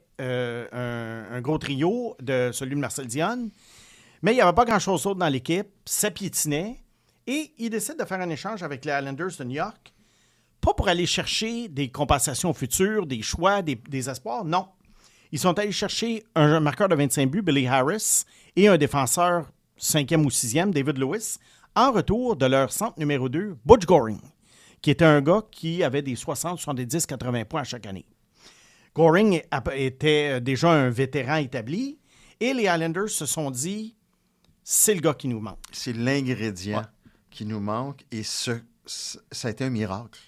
un gros trio de celui de Marcel Dionne, mais il n'y avait pas grand-chose d'autre dans l'équipe, ça piétinait, et ils décident de faire un échange avec les Islanders de New York, pas pour aller chercher des compensations futures, des choix, des espoirs, non. Ils sont allés chercher un marqueur de 25 buts, Billy Harris, et un défenseur 5e ou 6e, David Lewis, en retour de leur centre numéro 2, Butch Goring, qui était un gars qui avait des 60, 70, 80 points à chaque année. Goring était déjà un vétéran établi, et les Islanders se sont dit, c'est le gars qui nous manque. C'est l'ingrédient qui nous manque, et ça a été un miracle.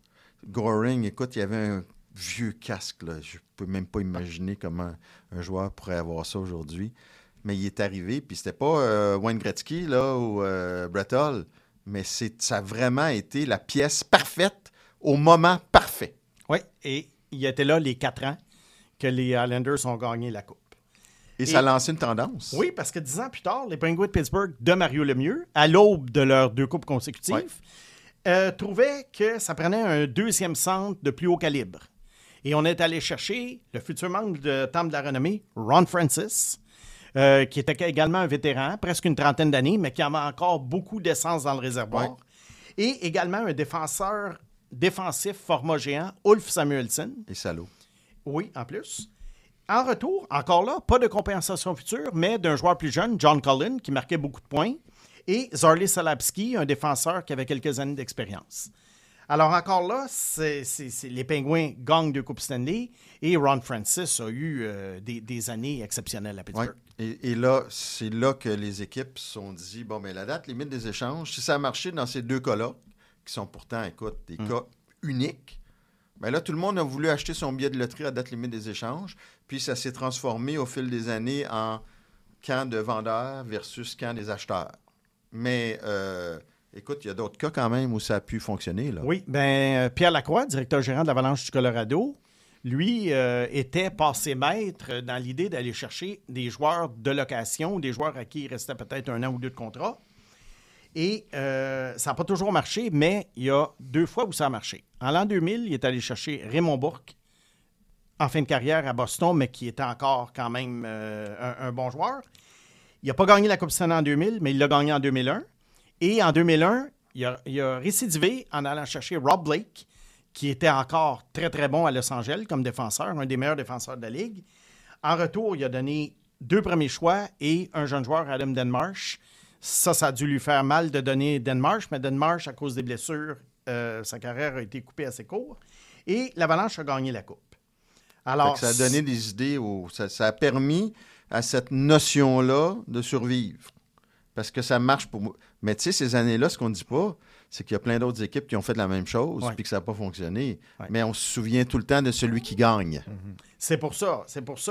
Goring, écoute, il y avait un vieux casque, là. Je ne peux même pas imaginer comment un joueur pourrait avoir ça aujourd'hui. Mais il est arrivé, puis c'était pas Wayne Gretzky là, ou Brett Hull, mais ça a vraiment été la pièce parfaite au moment parfait. Oui, et il était là les 4 ans que les Islanders ont gagné la Coupe. Et ça a lancé une tendance. Oui, parce que 10 ans plus tard, les Penguins de Pittsburgh de Mario Lemieux, à l'aube de leurs 2 coupes consécutives, trouvaient que ça prenait un 2e centre de plus haut calibre. Et on est allé chercher le futur membre de Temple de la Renommée, Ron Francis, qui était également un vétéran, presque une trentaine d'années, mais qui avait encore beaucoup d'essence dans le réservoir. Ouais. Et également un défenseur défensif format géant, Ulf Samuelsson. Et salaud. Oui, en plus. En retour, encore là, pas de compensation future, mais d'un joueur plus jeune, John Cullen, qui marquait beaucoup de points, et Zarly Salapski, un défenseur qui avait quelques années d'expérience. Alors encore là, les Pingouins gagnent 2 Coupes Stanley et Ron Francis a eu des années exceptionnelles à Pittsburgh. Ouais. Et là, c'est là que les équipes se sont dit, bon, mais la date limite des échanges, si ça a marché dans ces 2 cas-là, qui sont pourtant, écoute, des cas uniques, bien là, tout le monde a voulu acheter son billet de loterie à date limite des échanges, puis ça s'est transformé au fil des années en camp de vendeurs versus camp des acheteurs. Mais... écoute, il y a d'autres cas quand même où ça a pu fonctionner. Là. Oui, bien, Pierre Lacroix, directeur gérant de l'Avalanche du Colorado, lui était passé maître dans l'idée d'aller chercher des joueurs de location, des joueurs à qui il restait peut-être 1 an ou 2 de contrat. Et ça n'a pas toujours marché, mais il y a 2 fois où ça a marché. En l'an 2000, il est allé chercher Raymond Bourque, en fin de carrière à Boston, mais qui était encore quand même un bon joueur. Il n'a pas gagné la Coupe Stanley en 2000, mais il l'a gagné en 2001. Et en 2001, il a récidivé en allant chercher Rob Blake, qui était encore très, très bon à Los Angeles comme défenseur, un des meilleurs défenseurs de la Ligue. En retour, il a donné 2 premiers choix et un jeune joueur, Adam Denmarsh. Ça a dû lui faire mal de donner Denmarsh, mais Denmarsh, à cause des blessures, sa carrière a été coupée assez court. Et l'Avalanche a gagné la Coupe. Alors, ça a donné des idées, ça a permis à cette notion-là de survivre. Parce que ça marche pour moi. Mais tu sais, ces années-là, ce qu'on ne dit pas, c'est qu'il y a plein d'autres équipes qui ont fait la même chose puis que ça n'a pas fonctionné. Ouais. Mais on se souvient tout le temps de celui qui gagne. C'est pour ça.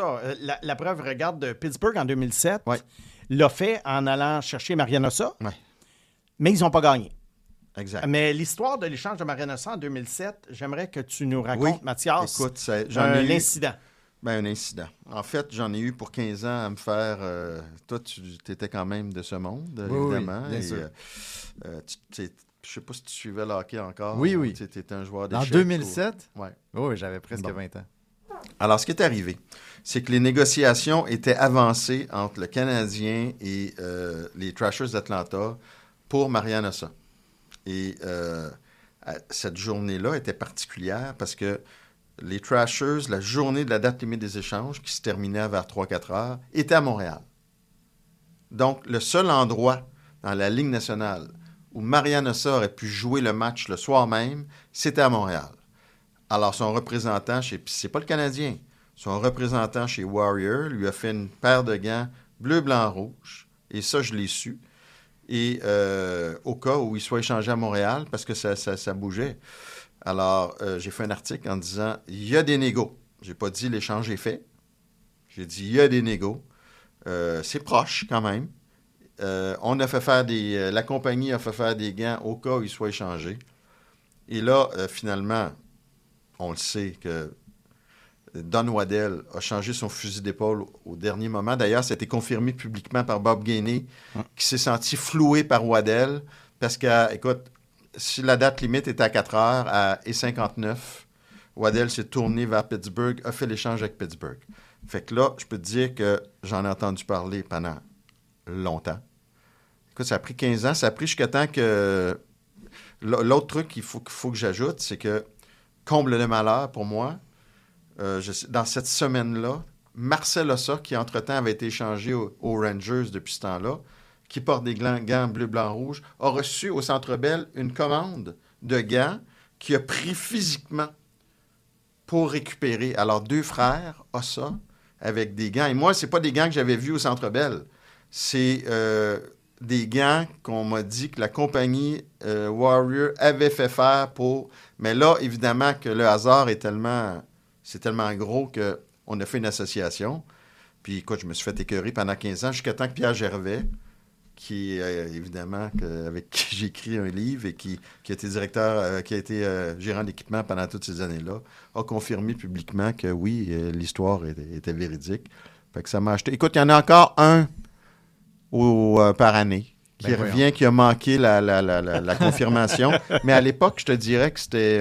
La preuve, regarde, Pittsburgh en 2007 Ouais. l'a fait en allant chercher Mariano Hossa, Ouais. mais ils n'ont pas gagné. Exact. Mais l'histoire de l'échange de Mariano Hossa en 2007, j'aimerais que tu nous racontes, Oui. Mathias, Écoute, j'en ai eu... l'incident. Ben, un incident. En fait, j'en ai eu pour 15 ans à me faire... toi, tu étais quand même de ce monde, Oui, évidemment. bien sûr. Je ne sais pas si tu suivais le hockey encore. Oui. Tu étais un joueur En d'échecs. 2007? Ouais. Oui, j'avais presque Bon. 20 ans. Alors, ce qui est arrivé, c'est que les négociations étaient avancées entre le Canadien et les Thrashers d'Atlanta pour Mariano Hossa. Et cette journée-là était particulière parce que les Thrashers, la journée de la date limite des échanges, qui se terminait vers 3-4 heures, était à Montréal. Donc, le seul endroit dans la Ligue nationale où Mariano Hossa aurait pu jouer le match le soir même, c'était à Montréal. Alors, son représentant puis c'est pas le Canadien, son représentant chez Warrior lui a fait une paire de gants bleu, blanc, rouge. Et ça, je l'ai su. Et au cas où il soit échangé à Montréal, parce que ça bougeait. Alors, j'ai fait un article en disant, il y a des négos. J'ai pas dit l'échange est fait. J'ai dit, il y a des négos. C'est proche, quand même. On a fait faire la compagnie a fait faire des gants au cas où il soit échangé. Et là, finalement, on le sait que Don Waddell a changé son fusil d'épaule au dernier moment. D'ailleurs, ça a été confirmé publiquement par Bob Gainey, qui s'est senti floué par Waddell, parce que, écoute, si la date limite était à 4 heures à 59, Waddell s'est tourné vers Pittsburgh, a fait l'échange avec Pittsburgh. Fait que là, je peux te dire que j'en ai entendu parler pendant longtemps. Écoute, ça a pris 15 ans. Ça a pris jusqu'à temps que... L'autre truc qu'il faut que j'ajoute, c'est que, comble de malheur pour moi, dans cette semaine-là, Marcel Hossa, qui entre-temps avait été échangé aux Rangers depuis ce temps-là, qui porte des gants bleu, blanc, rouge, a reçu au Centre Bell une commande de gants qu'il a pris physiquement pour récupérer. Alors, 2 frères, Hossa, avec des gants. Et moi, c'est pas des gants que j'avais vus au Centre Bell. C'est des gants qu'on m'a dit que la compagnie Warrior avait fait faire pour... Mais là, évidemment, que le hasard est tellement... C'est tellement gros qu'on a fait une association. Puis, écoute, je me suis fait écœurer pendant 15 ans, jusqu'à temps que Pierre Gervais, qui, évidemment, avec qui j'ai écrit un livre et qui a été directeur, qui a été gérant d'équipement pendant toutes ces années-là, a confirmé publiquement que oui, l'histoire était véridique. Fait que ça m'a acheté. Écoute, il y en a encore un par année qui revient, qui a manqué la confirmation. Mais à l'époque, je te dirais que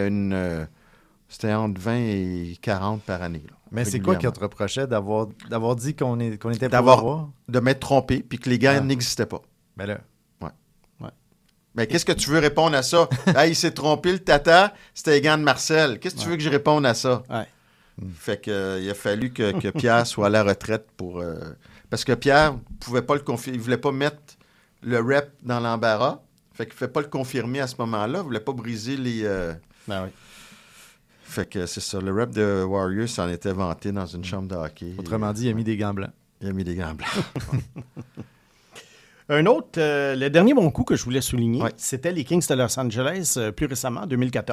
c'était entre 20 et 40 par année. Là, mais c'est quoi qui te reprochait d'avoir dit qu'on était pour avoir? De m'être trompé, puis que les gars n'existaient pas. Ben là. Ouais. Mais qu'est-ce que tu veux répondre à ça? Il s'est trompé, le tata, c'était les gants de Marcel. Qu'est-ce que tu veux que je réponde à ça? Ouais. Fait que il a fallu que Pierre soit à la retraite pour... parce que Pierre pouvait pas le confirmer. Il voulait pas mettre le rep dans l'embarras. Fait qu'il ne fait pas le confirmer à ce moment-là. Il voulait pas briser les... Ben oui. Fait que c'est ça. Le rep de Warriors s'en était vanté dans une chambre de hockey. Autrement dit, il a mis des gants blancs. Il a mis des gants blancs. Un autre, le dernier bon coup que je voulais souligner, Ouais. c'était les Kings de Los Angeles, plus récemment, en 2014.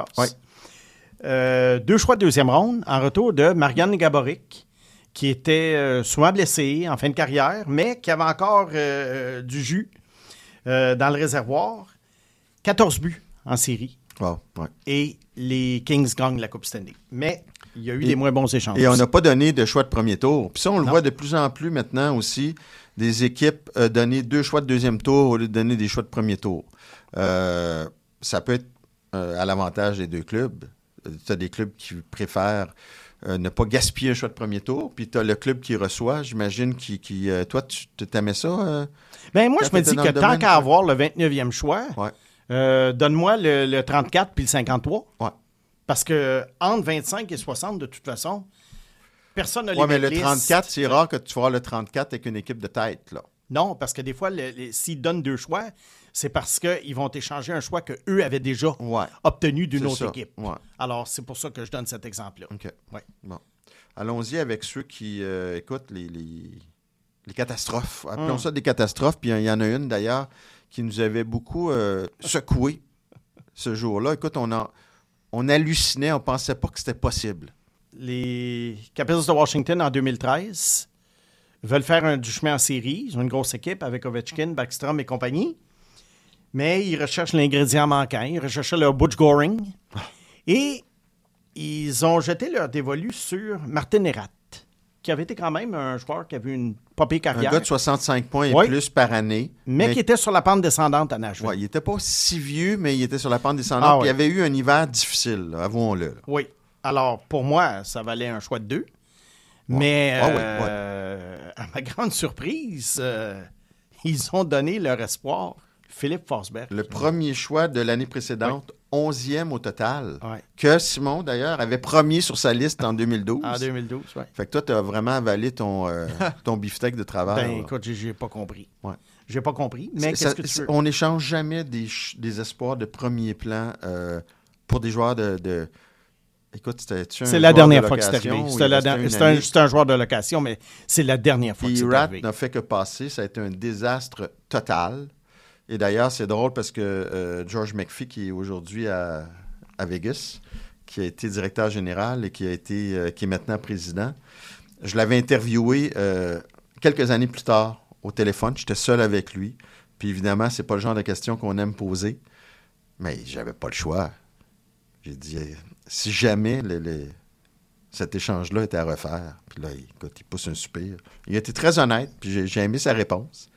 Ouais. 2 choix de deuxième ronde en retour de Marian Gaborik, qui était souvent blessé en fin de carrière, mais qui avait encore du jus dans le réservoir. 14 buts en série. Wow, ouais. Et les Kings gagnent la Coupe Stanley. Mais il y a eu des moins bons échanges. Et on n'a pas donné de choix de premier tour. Puis ça, on le Non. voit de plus en plus maintenant aussi, des équipes donner 2 choix de deuxième tour au lieu de donner des choix de premier tour. Ça peut être à l'avantage des 2 clubs. Tu as des clubs qui préfèrent ne pas gaspiller un choix de premier tour, puis tu as le club qui reçoit, j'imagine, toi, tu t'aimais ça? Ben moi, Quand je me t'étais dis dans que le tant domaine, qu'à avoir le 29e choix, Ouais. donne-moi le 34 puis le 53. Ouais. Parce que entre 25 et 60, de toute façon, personne n'a les Oui, mais mêmes le listes. 34, c'est rare que tu vas avoir le 34 avec une équipe de tête, là. Non, parce que des fois, s'ils donnent 2 choix, c'est parce qu'ils vont échanger un choix qu'eux avaient déjà Ouais. obtenu d'une C'est autre ça. équipe. Ouais. Alors, c'est pour ça que je donne cet exemple-là. OK. Ouais. Bon. Allons-y avec ceux qui... écoute, les catastrophes. Appelons ça des catastrophes. Puis il y en a une, d'ailleurs, qui nous avait beaucoup secoué ce jour-là. Écoute, on hallucinait, on pensait pas que c'était possible. Les Capitals de Washington, en 2013, veulent faire du chemin en série. Ils ont une grosse équipe avec Ovechkin, Backstrom et compagnie. Mais ils recherchent l'ingrédient manquant. Ils recherchaient leur Butch Goring. Et ils ont jeté leur dévolu sur Martin Erat, qui avait été quand même un joueur qui avait une pas pire carrière. Un gars de 65 points et plus par année. Mais qui était sur la pente descendante à Nashville. Oui, il n'était pas si vieux, mais il était sur la pente descendante. Il avait eu un hiver difficile, là, avouons-le. Là. Oui. Alors, pour moi, ça valait un choix de 2. Mais à ma grande surprise, ils ont donné leur espoir, Philippe Forsberg. Le premier choix de l'année précédente, 11e au total, Ouais. que Simon, d'ailleurs, avait premier sur sa liste en 2012. En 2012, oui. Fait que toi, tu as vraiment avalé ton beefsteak de travail. Ben, écoute, j'ai pas compris. Ouais. J'ai pas compris, mais qu'est-ce que tu veux? On n'échange jamais des espoirs de premier plan pour des joueurs de... Écoute, c'est la dernière fois que c'est arrivé. C'était un joueur de location, mais c'est la dernière fois que c'est arrivé. n'a fait que passer. Ça a été un désastre total. Et d'ailleurs, c'est drôle parce que George McPhee, qui est aujourd'hui à Vegas, qui a été directeur général et qui est maintenant président, je l'avais interviewé quelques années plus tard au téléphone. J'étais seul avec lui. Puis évidemment, c'est pas le genre de questions qu'on aime poser. Mais j'avais pas le choix. J'ai dit, si jamais cet échange-là était à refaire, puis là, écoute, il pousse un soupir. Il a été très honnête, puis j'ai aimé sa réponse.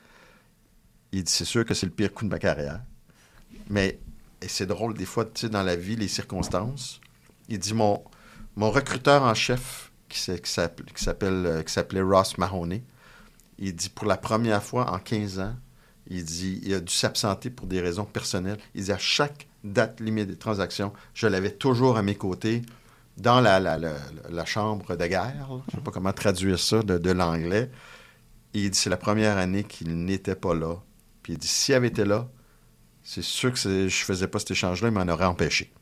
Il dit, c'est sûr que c'est le pire coup de ma carrière. Mais c'est drôle, des fois, tu sais, dans la vie, les circonstances. Il dit, mon recruteur en chef, qui s'appelait Ross Mahoney, il dit, pour la première fois en 15 ans, il dit, il a dû s'absenter pour des raisons personnelles. Il dit, à chaque date limite des transactions, je l'avais toujours à mes côtés dans la chambre de guerre. Je ne sais pas comment traduire ça de l'anglais. Et il dit, c'est la première année qu'il n'était pas là. Puis il dit, s'il avait été là, c'est sûr que je ne faisais pas cet échange-là, il m'en aurait empêché.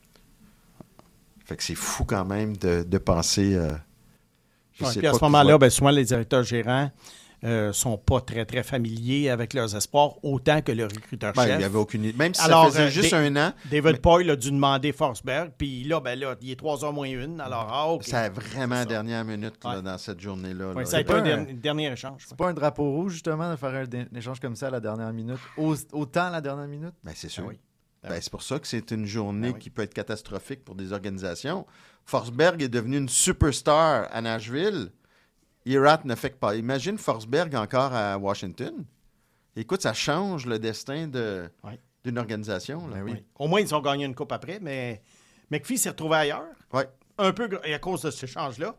Fait que c'est fou quand même de penser... puis à ce moment-là, ben, souvent les directeurs gérants sont pas très, très familiers avec leurs espoirs, autant que le recruteur-chef. Il n'y avait aucune idée. Même si ça faisait juste un an. David Poyle a dû demander Forsberg, puis là, il est 3h moins 1. Alors, OK. C'est à vraiment la dernière minute là, dans cette journée-là. Oui, ça a été un dernier échange. C'est pas un drapeau rouge, justement, de faire un échange comme ça à la dernière minute? Autant à la dernière minute? Ben, c'est sûr. Ben oui. C'est pour ça que c'est une journée qui peut être catastrophique pour des organisations. Forsberg est devenu une superstar à Nashville. Erat ne fait que pas. Imagine Forsberg encore à Washington. Écoute, ça change le destin d'une organisation. Là. Oui. Au moins, ils ont gagné une coupe après, mais McPhee s'est retrouvé ailleurs. Oui. Un peu à cause de cet échange-là.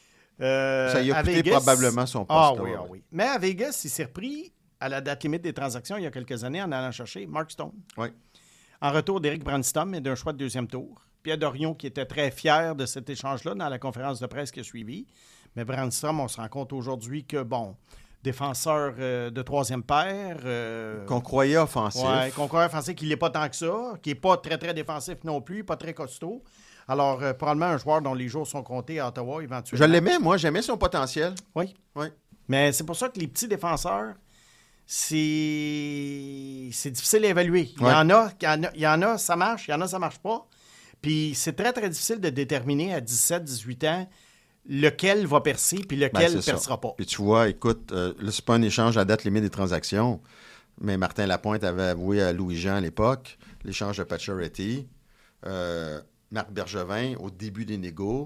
Ça y a coûté Vegas, probablement son poste. Oui. Mais à Vegas, il s'est repris à la date limite des transactions il y a quelques années en allant chercher Mark Stone. Oui. En retour d'Éric Brandstrom et d'un choix de deuxième tour. Pierre Dorion, qui était très fier de cet échange-là dans la conférence de presse qui a suivi. Mais Brandstrom, on se rend compte aujourd'hui que, défenseur de troisième paire. Qu'on croyait offensif. Oui, qu'on croyait offensif, qu'il n'est pas tant que ça, qui n'est pas très, très défensif non plus, pas très costaud. Alors, probablement un joueur dont les jours sont comptés à Ottawa éventuellement. Je l'aimais, moi, j'aimais son potentiel. Oui. Mais c'est pour ça que les petits défenseurs, c'est difficile à évaluer. Il y en a, ça marche, il y en a, ça marche pas. Puis c'est très, très difficile de déterminer à 17, 18 ans lequel va percer puis lequel ne percera pas. Puis tu vois, écoute, là, c'est pas un échange à date limite des transactions, mais Martin Lapointe avait avoué à Louis-Jean à l'époque l'échange de Pacioretty. Marc Bergevin, au début des négos,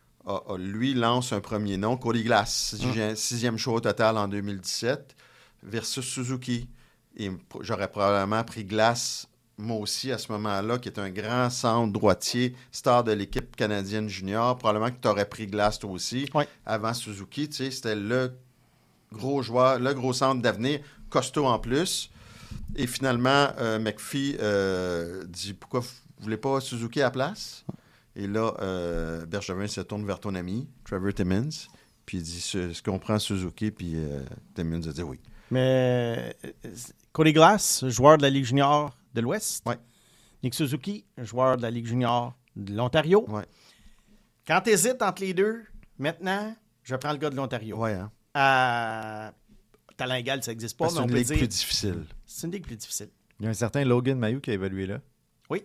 lui lance un premier nom, Cody Glass, sixième choix au total en 2017, versus Suzuki. Et j'aurais probablement pris Glass, moi aussi, à ce moment-là, qui est un grand centre droitier, star de l'équipe canadienne junior. Probablement que tu aurais pris Glass, toi aussi, avant Suzuki. Tu sais, c'était le gros joueur, le gros centre d'avenir, costaud en plus. Et finalement, McPhee dit, pourquoi vous ne voulez pas Suzuki à la place? Et là, Bergevin se tourne vers ton ami, Trevor Timmins, puis il dit, est-ce qu'on prend Suzuki? Puis Timmins a dit oui. Mais Cody Glass, joueur de la Ligue junior de l'Ouest. Oui. Nick Suzuki, joueur de la Ligue junior de l'Ontario. Oui. Quand tu hésites entre les deux, maintenant, je prends le gars de l'Ontario. Oui, hein? talent égal, ça n'existe pas, C'est mais on une peut ligue dire... plus difficile. C'est une ligue plus difficile. Il y a un certain Logan Mayou qui a évalué là. Oui.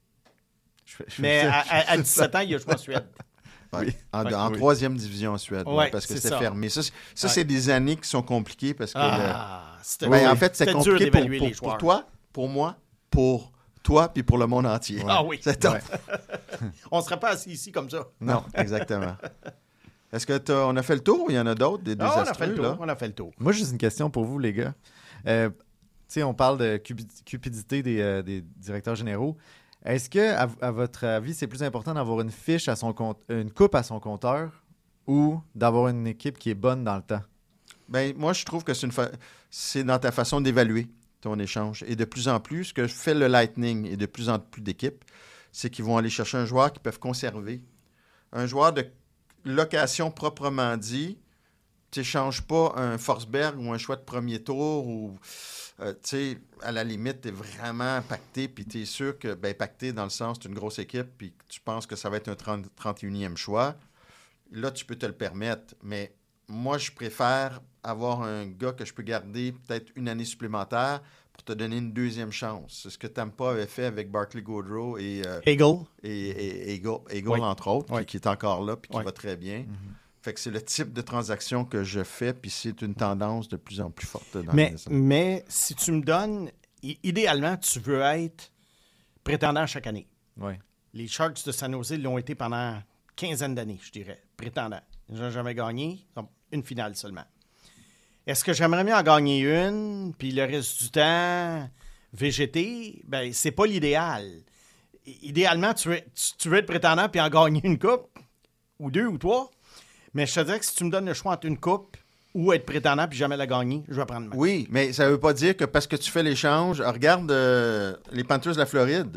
Je fais Mais ça. à 17 ans, il a joué en Suède. Ouais. Oui. En Oui. troisième division en Suède, Ouais, parce que c'est c'était ça. fermé. Ça, Ouais. c'est des années qui sont compliquées parce que... C'était Ben, en fait, c'est c'était dur compliqué d'évaluer les pour joueurs. toi, pour moi, pour toi, puis pour le monde entier. Ah oui. C'est top. Ouais. On ne serait pas assis ici comme ça. Non, exactement. Est-ce que on a fait le tour ou il y en a d'autres, des Ah, on a désastreux, fait le tour. là? On a fait le tour. Moi, j'ai juste une question pour vous, les gars. Tu sais, on parle de cupidité des directeurs généraux. Est-ce que, à votre avis, c'est plus important d'avoir une fiche à son compte, une coupe à son compteur ou d'avoir une équipe qui est bonne dans le temps? Ben, moi, je trouve que c'est dans ta façon d'évaluer ton échange. Et de plus en plus, ce que fait le Lightning et de plus en plus d'équipes, c'est qu'ils vont aller chercher un joueur qu'ils peuvent conserver. Un joueur de location proprement dit, tu n'échanges pas un Forsberg ou un choix de premier tour ou, tu sais, à la limite, tu es vraiment pacté, puis tu es sûr que, ben, pacté dans le sens, c'est une grosse équipe, puis tu penses que ça va être un 31e choix. Là, tu peux te le permettre, mais moi, je préfère avoir un gars que je peux garder peut-être une année supplémentaire pour te donner une deuxième chance. C'est ce que Tampa avait fait avec Barclay Goodrow et Eagle. Eagle, Oui. entre autres, Oui. qui est encore là puis qui Oui. va très bien. Fait que c'est le type de transaction que je fais, puis c'est une tendance de plus en plus forte dans les Mais si tu me donnes, idéalement, tu veux être prétendant chaque année. Oui. Les Sharks de San Jose l'ont été pendant 15 d'années, je dirais, prétendant. Ils n'ont jamais gagné, donc une finale seulement. Est-ce que j'aimerais mieux en gagner une, puis le reste du temps végéter? Ben, c'est pas l'idéal. Idéalement, tu veux être prétendant puis en gagner une coupe, ou deux, ou trois. Mais je te dirais que si tu me donnes le choix entre une coupe ou être prétendant puis jamais la gagner, je vais prendre ma. Oui, mais ça ne veut pas dire que parce que tu fais l'échange... Regarde les Panthers de la Floride.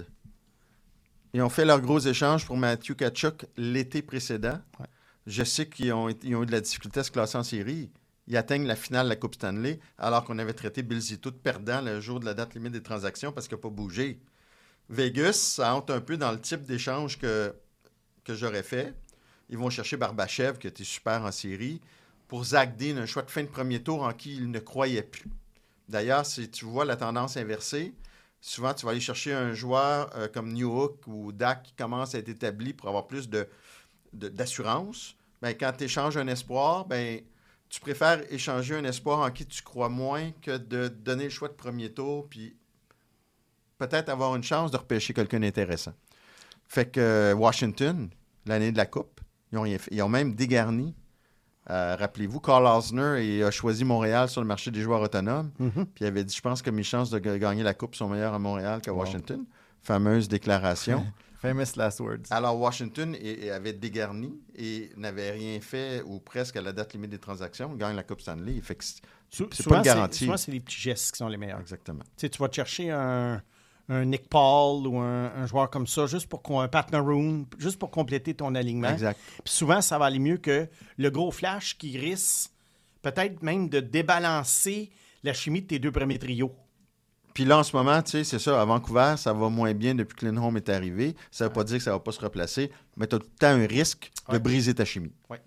Ils ont fait leur gros échange pour Matthew Tkachuk l'été précédent. Ouais. Je sais qu'ils ont eu de la difficulté à se classer en série. Ils atteignent la finale de la Coupe Stanley, alors qu'on avait traité Bill Zito de perdant le jour de la date limite des transactions parce qu'il n'a pas bougé. Vegas, ça entre un peu dans le type d'échange que j'aurais fait. Ils vont chercher Barbachev, qui était super en série, pour Zach Dean, un choix de fin de premier tour en qui ils ne croyaient plus. D'ailleurs, si tu vois la tendance inversée, souvent, tu vas aller chercher un joueur comme Newhook ou Dak qui commence à être établi pour avoir plus d'assurance. Ben, quand tu échanges un espoir, ben, tu préfères échanger un espoir en qui tu crois moins que de donner le choix de premier tour puis peut-être avoir une chance de repêcher quelqu'un d'intéressant. Fait que Washington, l'année de la Coupe, ils ont rien fait. Ils ont même dégarni. Rappelez-vous, Carl Osner a choisi Montréal sur le marché des joueurs autonomes. Puis il avait dit, je pense que mes chances de gagner la Coupe sont meilleures à Montréal qu'à Washington. Fameuse déclaration. Famous last words. Alors, Washington avait dégarni et n'avait rien fait ou presque à la date limite des transactions. Gagne la Coupe Stanley. Fait que c'est pas une garantie. Souvent, c'est les petits gestes qui sont les meilleurs. Exactement. Tu sais, tu vas te chercher un Nick Paul ou un joueur comme ça, juste pour un Pat Maroon, juste pour compléter ton alignement. Exact. Puis souvent, ça va aller mieux que le gros flash qui risque peut-être même de débalancer la chimie de tes deux premiers trios. Puis là, en ce moment, tu sais, c'est ça, à Vancouver, ça va moins bien depuis que Lindholm est arrivé. Ça ne veut pas dire que ça ne va pas se replacer, mais tu as tout le temps un risque de briser ta chimie. Ouais.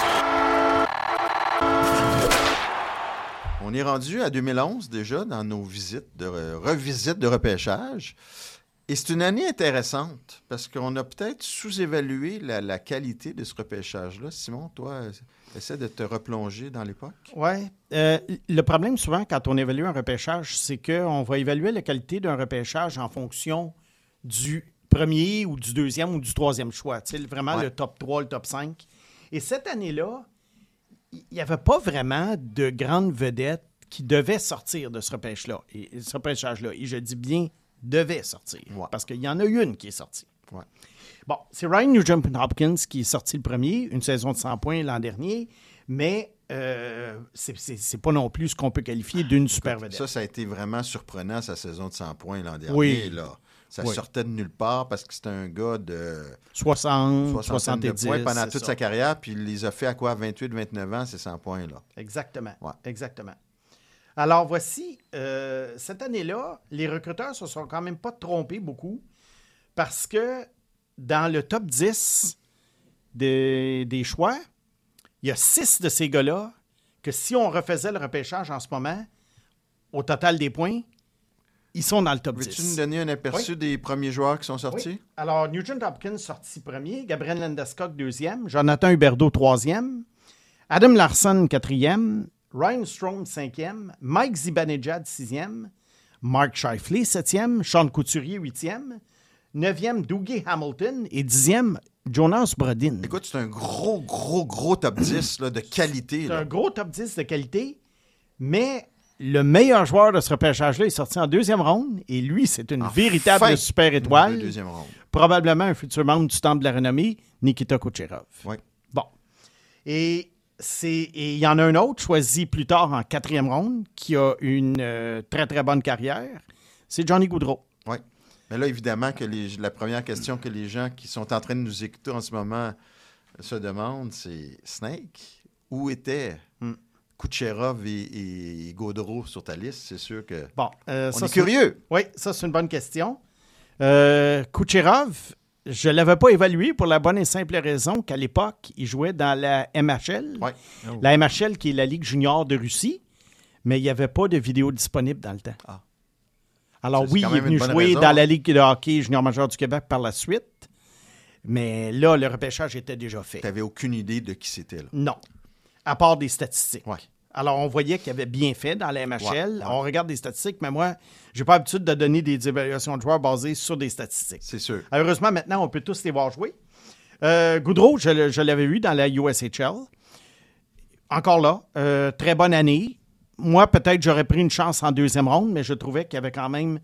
On est rendu à 2011 déjà dans nos visites revisites de repêchage. Et c'est une année intéressante parce qu'on a peut-être sous-évalué la qualité de ce repêchage-là. Simon, toi, essaie de te replonger dans l'époque. Oui. Le problème, souvent, quand on évalue un repêchage, c'est qu'on va évaluer la qualité d'un repêchage en fonction du premier ou du deuxième ou du troisième choix. Tu sais, vraiment le top 3, le top 5. Et cette année-là, il n'y avait pas vraiment de grandes vedettes qui devaient sortir de ce repêchage-là. Et je dis bien devait sortir. Ouais. Parce qu'il y en a une qui est sortie. Ouais. Bon, c'est Ryan Nugent-Hopkins qui est sorti le premier, une saison de 100 points l'an dernier, mais c'est pas non plus ce qu'on peut qualifier d'une super vedette. Ça a été vraiment surprenant, sa saison de 100 points l'an dernier. Oui. Là. Ça Oui. sortait de nulle part parce que c'était un gars de 60, 70 de 70 points pendant c'est toute ça. sa carrière, puis il les a fait à quoi? 28, 29 ans, ces 100 points-là. Exactement. Ouais. Exactement. Alors, voici, cette année-là, les recruteurs se sont quand même pas trompés beaucoup parce que dans le top 10 des choix, il y a 6 de ces gars-là que si on refaisait le repêchage en ce moment, au total des points, ils sont dans le top 10. Veux-tu nous donner un aperçu des premiers joueurs qui sont sortis? Oui. Alors, Nugent Hopkins sorti premier, Gabriel Landeskog deuxième, Jonathan Huberdeau troisième, Adam Larsson quatrième, Ryan Strome cinquième, Mike Zibanejad sixième, Mark Scheifele septième, Sean Couturier huitième, neuvième Dougie Hamilton et dixième Jonas Brodin. Écoute, c'est un gros top 10 là, de qualité. C'est là. un gros top 10 de qualité, mais le meilleur joueur de ce repêchage-là est sorti en deuxième ronde, et lui, c'est une véritable super étoile. Deuxième ronde. Probablement un futur membre du Temple de la Renommée, Nikita Kucherov. Oui. Bon. Et il y en a un autre choisi plus tard en quatrième ronde qui a une très, très bonne carrière. C'est Johnny Gaudreau. Oui. Mais là, évidemment, que la première question que les gens qui sont en train de nous écouter en ce moment se demandent, c'est Snake, où était Kucherov et Gaudreau sur ta liste? C'est sûr que Bon, on est curieux. Oui, ça, c'est une bonne question. Kucherov, je ne l'avais pas évalué pour la bonne et simple raison qu'à l'époque, il jouait dans la MHL. Ouais. Oh. La MHL, qui est la Ligue junior de Russie, mais il n'y avait pas de vidéo disponible dans le temps. Ah. Alors c'est oui, il est venu jouer dans la Ligue de hockey junior majeur du Québec par la suite, mais là, le repêchage était déjà fait. Tu n'avais aucune idée de qui c'était, là? Non, à part des statistiques. Ouais. Alors, on voyait qu'il avait bien fait dans la MHL. Ouais. On regarde des statistiques, mais moi, je n'ai pas l'habitude de donner des évaluations de joueurs basées sur des statistiques. C'est sûr. Heureusement, maintenant, on peut tous les voir jouer. Gaudreau, je l'avais vu dans la USHL. Encore là, très bonne année. Moi, peut-être, j'aurais pris une chance en deuxième ronde, mais je trouvais qu'il avait quand même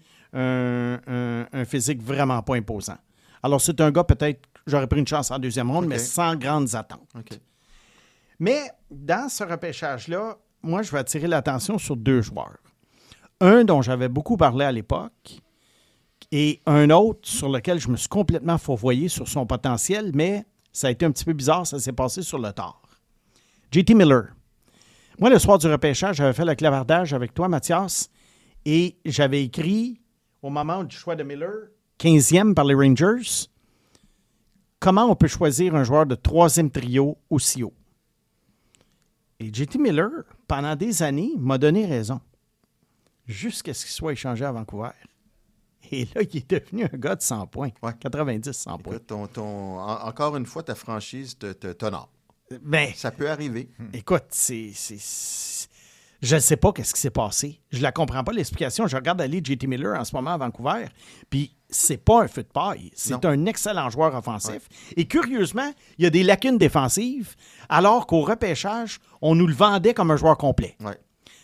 un physique vraiment pas imposant. Alors, c'est un gars, peut-être, j'aurais pris une chance en deuxième ronde, mais sans grandes attentes. OK. Mais dans ce repêchage-là, moi, je vais attirer l'attention sur deux joueurs. Un dont j'avais beaucoup parlé à l'époque et un autre sur lequel je me suis complètement fourvoyé sur son potentiel, mais ça a été un petit peu bizarre, ça s'est passé sur le tard. JT Miller. Moi, le soir du repêchage, j'avais fait le clavardage avec toi, Mathias, et j'avais écrit, au moment du choix de Miller, 15e par les Rangers, comment on peut choisir un joueur de troisième trio aussi haut. Et JT Miller, pendant des années, m'a donné raison. Jusqu'à ce qu'il soit échangé à Vancouver. Et là, il est devenu un gars de 100 points. Ouais. 90, 100 points. Écoute, encore une fois, ta franchise t'honore. Ben, Ça peut arriver. écoute, je ne sais pas qu'est-ce qui s'est passé. Je la comprends pas, l'explication. Je regarde aller JT Miller en ce moment à Vancouver, puis c'est pas un feu de paille. C'est un excellent joueur offensif. Ouais. Et curieusement, il y a des lacunes défensives, alors qu'au repêchage, on nous le vendait comme un joueur complet. Ouais.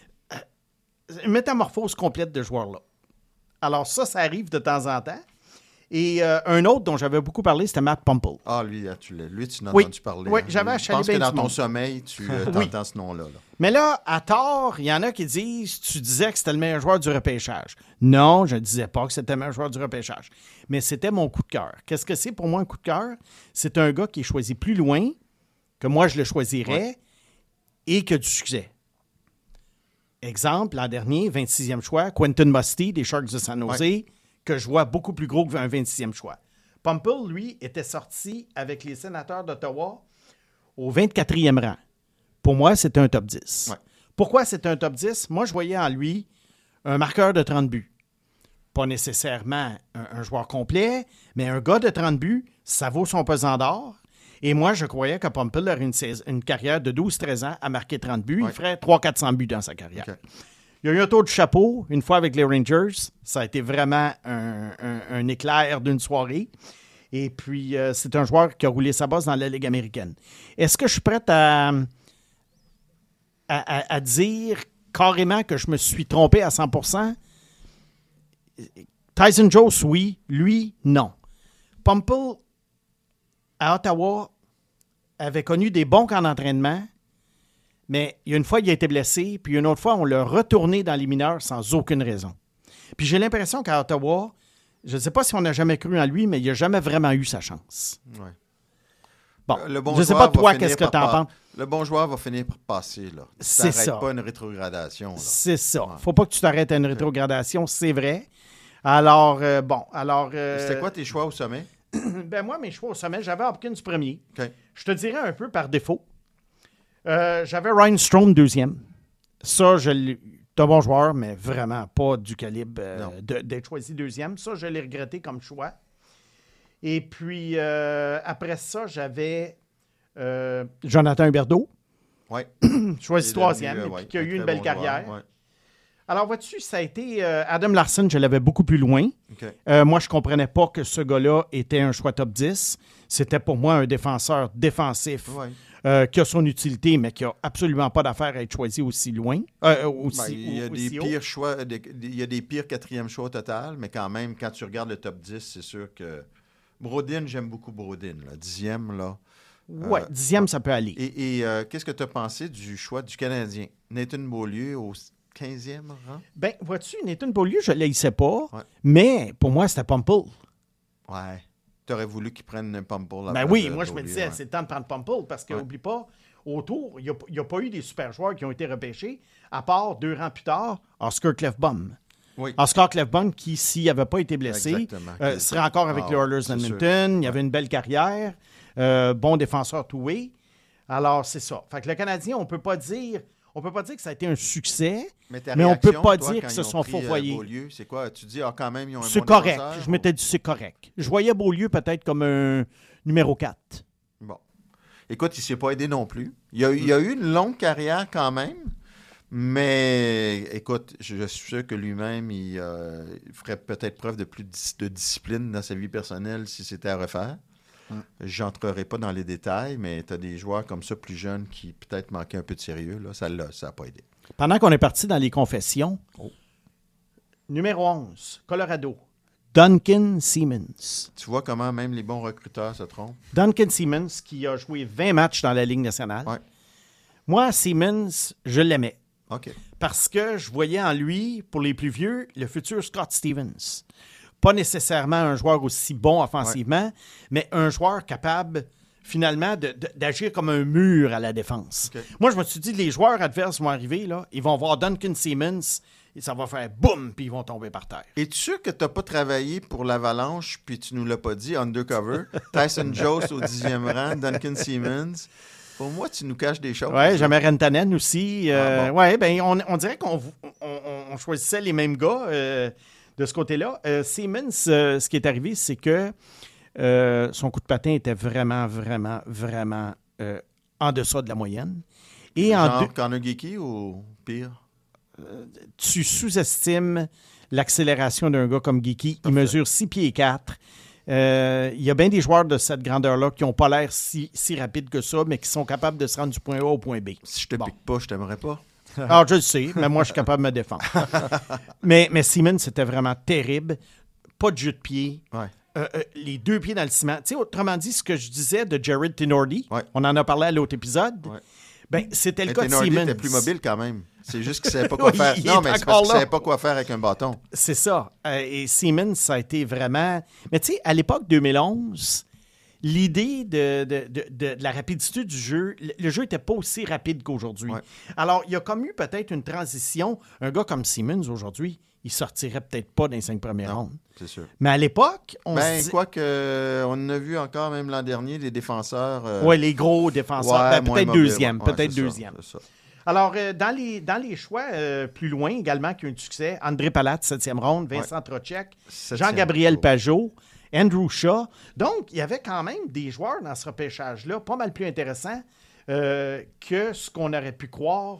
Une métamorphose complète de joueur-là. Alors ça arrive de temps en temps. Et un autre dont j'avais beaucoup parlé, c'était Matt Pumple. Ah, lui, tu n'as entendu parler. Oui, j'avais achalé bien du monde. Je pense que dans ton sommeil, tu entends ce nom-là. Là. Mais là, à tort, il y en a qui disent, tu disais que c'était le meilleur joueur du repêchage. Non, je ne disais pas que c'était le meilleur joueur du repêchage. Mais c'était mon coup de cœur. Qu'est-ce que c'est pour moi un coup de cœur? C'est un gars qui est choisi plus loin que moi je le choisirais et qui a du succès. Exemple, l'an dernier, 26e choix, Quentin Musty des Sharks de San Jose, que je vois beaucoup plus gros qu'un 26e choix. Pumple, lui, était sorti avec les Sénateurs d'Ottawa au 24e rang. Pour moi, c'était un top 10. Ouais. Pourquoi c'est un top 10? Moi, je voyais en lui un marqueur de 30 buts. Pas nécessairement un joueur complet, mais un gars de 30 buts, ça vaut son pesant d'or. Et moi, je croyais que Pumple aurait une carrière de 12-13 ans à marquer 30 buts. Il ferait 300-400 buts dans sa carrière. Okay. Il y a eu un tour de chapeau une fois avec les Rangers. Ça a été vraiment un éclair d'une soirée. Et puis, c'est un joueur qui a roulé sa bosse dans la Ligue américaine. Est-ce que je suis prête à dire carrément que je me suis trompé à 100%? Tyson Jones, oui. Lui, non. Pumple, à Ottawa, avait connu des bons camps d'entraînement, mais il y a une fois, il a été blessé, puis une autre fois, on l'a retourné dans les mineurs sans aucune raison. Puis j'ai l'impression qu'à Ottawa, je ne sais pas si on n'a jamais cru en lui, mais il n'a jamais vraiment eu sa chance. Ouais. Bon, je ne sais pas toi, qu'est-ce que tu en penses? Le bon joueur va finir par passer, là. C'est ça. Pas une rétrogradation. Là. C'est ça. Il ne faut pas que tu t'arrêtes à une rétrogradation, c'est vrai. Alors, C'était quoi tes choix au sommet? Ben moi, mes choix au sommet, j'avais Hopkins premier. Okay. Je te dirais un peu par défaut. J'avais Ryan Strome, deuxième. Ça, c'est un bon joueur, mais vraiment pas du calibre d'être choisi deuxième. Ça, je l'ai regretté comme choix. Et puis, après ça, j'avais Jonathan Huberdeau. Oui. Choisi troisième, qui a eu une belle carrière. Joueur, ouais. Alors, vois-tu, ça a été... Adam Larson, je l'avais beaucoup plus loin. Okay. Moi, je ne comprenais pas que ce gars-là était un choix top 10. C'était pour moi un défenseur défensif qui a son utilité, mais qui n'a absolument pas d'affaire à être choisi aussi loin. Il y a des pires choix, il y a des pires quatrièmes choix au total, mais quand même, quand tu regardes le top 10, c'est sûr que... Brodin, j'aime beaucoup Brodin. Là. 10e, là. Oui, 10e, ça peut aller. Et qu'est-ce que tu as pensé du choix du Canadien? Nathan Beaulieu au 15e rang? Ben, vois-tu, Nathan Beaulieu, je ne l'haïssais pas, mais pour moi, c'était Pumple. Ouais. Tu aurais voulu qu'il prenne Pumple. Ben oui, moi, je me disais, c'est le temps de prendre Pumple parce qu'oublie pas, autour, il n'y a pas eu des super joueurs qui ont été repêchés, à part 2 rangs plus tard, Oscar Klefbom. Oui. Oscar Klefbom, qui, s'il n'avait pas été blessé, serait encore avec les Oilers d'Edmonton. Il avait une belle carrière, bon défenseur two-way. Alors, c'est ça. Fait que le Canadien, on ne peut pas dire que ça a été un succès, mais on ne peut pas dire qu'ils se sont fourvoyés. Beaulieu, c'est quoi? Tu dis, quand même, ils ont un c'est bon correct. défenseur, Je m'étais dit, c'est correct. Je voyais Beaulieu peut-être comme un numéro 4. Bon. Écoute, il ne s'est pas aidé non plus. Il a eu une longue carrière quand même. Mais, écoute, je suis sûr que lui-même, il ferait peut-être preuve de plus de discipline dans sa vie personnelle si c'était à refaire. J'entrerai pas dans les détails, mais tu as des joueurs comme ça, plus jeunes, qui peut-être manquaient un peu de sérieux. Là. Ça n'a pas aidé. Pendant qu'on est parti dans les confessions, numéro 11, Colorado, Duncan Siemens. Tu vois comment même les bons recruteurs se trompent? Duncan Siemens, qui a joué 20 matchs dans la Ligue nationale. Ouais. Moi, Siemens, je l'aimais. OK. Parce que je voyais en lui, pour les plus vieux, le futur Scott Stevens. Pas nécessairement un joueur aussi bon offensivement, mais un joueur capable, finalement, d'agir comme un mur à la défense. Okay. Moi, je me suis dit, les joueurs adverses vont arriver, là, ils vont voir Duncan Siemens, et ça va faire boum, puis ils vont tomber par terre. Es-tu sûr que tu n'as pas travaillé pour l'Avalanche, puis tu nous l'as pas dit, undercover? Tyson Jost au 10e rang, Duncan Siemens... Pour moi, tu nous caches des choses. Oui, j'aimais Rantanen aussi. Bon. Oui, bien, on dirait qu'on choisissait les mêmes gars de ce côté-là. Siemens, ce qui est arrivé, c'est que son coup de patin était vraiment, vraiment, vraiment en deçà de la moyenne. Et genre Connor Geeky ou pire? Tu sous-estimes l'accélération d'un gars comme Geeky. Il mesure 6 pieds 4. Il y a bien des joueurs de cette grandeur-là qui n'ont pas l'air si rapides que ça, mais qui sont capables de se rendre du point A au point B. Si je te pique pas, je t'aimerais pas. Alors, je le sais, mais moi, je suis capable de me défendre. mais Siemens, c'était vraiment terrible. Pas de jeu de pied. Ouais. Les 2 pieds dans le ciment. Tu sais, autrement dit, ce que je disais de Jared Tenordi, on en a parlé à l'autre épisode, c'était le cas de Siemens. Tenordi était plus mobile quand même. C'est juste qu'il ne savait pas quoi faire. Non, mais c'est parce qu'il ne savait pas quoi faire avec un bâton. C'est ça. Et Siemens, ça a été vraiment... Mais tu sais, à l'époque 2011, l'idée de la rapidité du jeu, le jeu n'était pas aussi rapide qu'aujourd'hui. Ouais. Alors, il y a comme eu peut-être une transition. Un gars comme Siemens, aujourd'hui, il sortirait peut-être pas dans les 5 premières rondes. C'est sûr. Mais à l'époque, on quoique, on a vu encore, même l'an dernier, les défenseurs... Oui, les gros défenseurs. Peut-être deuxième. Peut-être deuxième. C'est ça. Alors, dans les choix plus loin également qui ont eu du succès, André Palat, 7e ronde, Vincent Trocek, Jean-Gabriel Pajot, Andrew Shaw. Donc, il y avait quand même des joueurs dans ce repêchage-là pas mal plus intéressants que ce qu'on aurait pu croire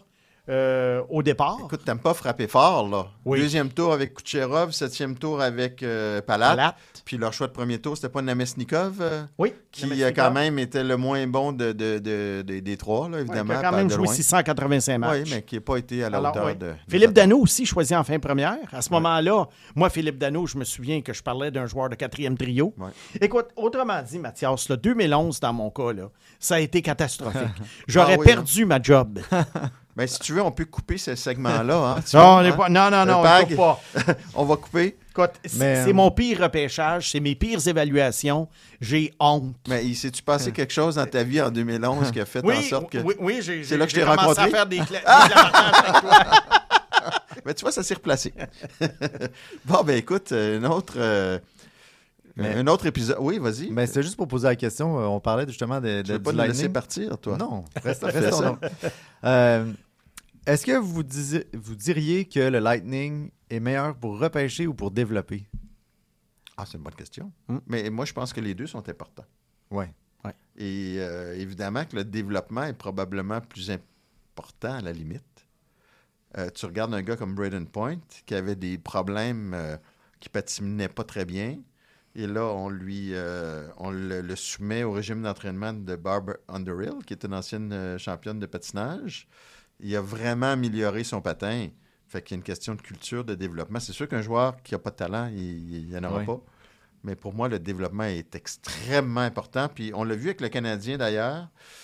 au départ. Écoute, t'aimes pas frapper fort, là. Oui. 2e tour avec Kucherov, 7e tour avec Palat. Puis leur choix de premier tour, c'était pas Namestnikov? Oui. Qui quand même était le moins bon des trois, là, évidemment. Qui a quand même joué 685 matchs. Oui, mais qui n'a pas été à la hauteur de... Philippe Danault aussi choisi en fin première. À ce moment-là, moi, Philippe Danault, je me souviens que je parlais d'un joueur de 4e trio. Ouais. Écoute, autrement dit, Mathias, là, 2011, dans mon cas, là, ça a été catastrophique. J'aurais perdu ma job. Ben, si tu veux, on peut couper ce segment-là. Hein, non, on ne coupe pas. On va couper. Écoute, c'est mon pire repêchage, c'est mes pires évaluations. J'ai honte. Mais sais-tu passé quelque chose dans ta vie en 2011 qui a fait en sorte que... Oui, c'est là que je t'ai rencontré. À faire des avec toi. Ben, tu vois, ça s'est replacé. Bon, ben écoute, une autre Un autre épisode. Oui, vas-y. Mais c'était juste pour poser la question. On parlait justement de Tu veux pas nous laisser partir, toi? Non, restons là. Est-ce que vous diriez que le Lightning est meilleur pour repêcher ou pour développer? Ah, c'est une bonne question. Mais moi, je pense que les deux sont importants. Oui. Et évidemment que le développement est probablement plus important à la limite. Tu regardes un gars comme Brayden Point qui avait des problèmes qui patinaient pas très bien. Et là, on le soumet au régime d'entraînement de Barbara Underhill, qui est une ancienne championne de patinage. Il a vraiment amélioré son patin. Fait qu'il y a une question de culture, de développement. C'est sûr qu'un joueur qui n'a pas de talent, il n'y en aura pas. Mais pour moi, le développement est extrêmement important. Puis on l'a vu avec le Canadien, d'ailleurs,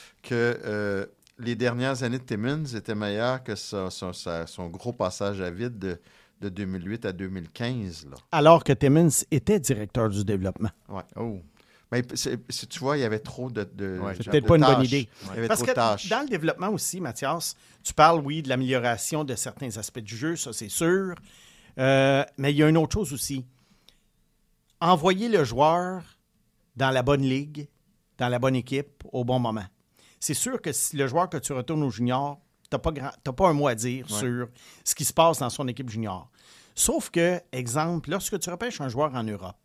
que les dernières années de Timmins étaient meilleures que son gros passage à vide de 2008 à 2015. Là. Alors que Timmins était directeur du développement. Oui. Oh. Mais si tu vois, il y avait trop de c'est peut-être pas une bonne idée. Il y avait Parce trop de tâches. Dans le développement aussi, Mathias, tu parles, oui, de l'amélioration de certains aspects du jeu, ça c'est sûr. Mais il y a une autre chose aussi. Envoyer le joueur dans la bonne ligue, dans la bonne équipe, au bon moment. C'est sûr que si le joueur que tu retournes au junior, tu n'as pas un mot à dire sur ce qui se passe dans son équipe junior. Sauf que, exemple, lorsque tu repêches un joueur en Europe,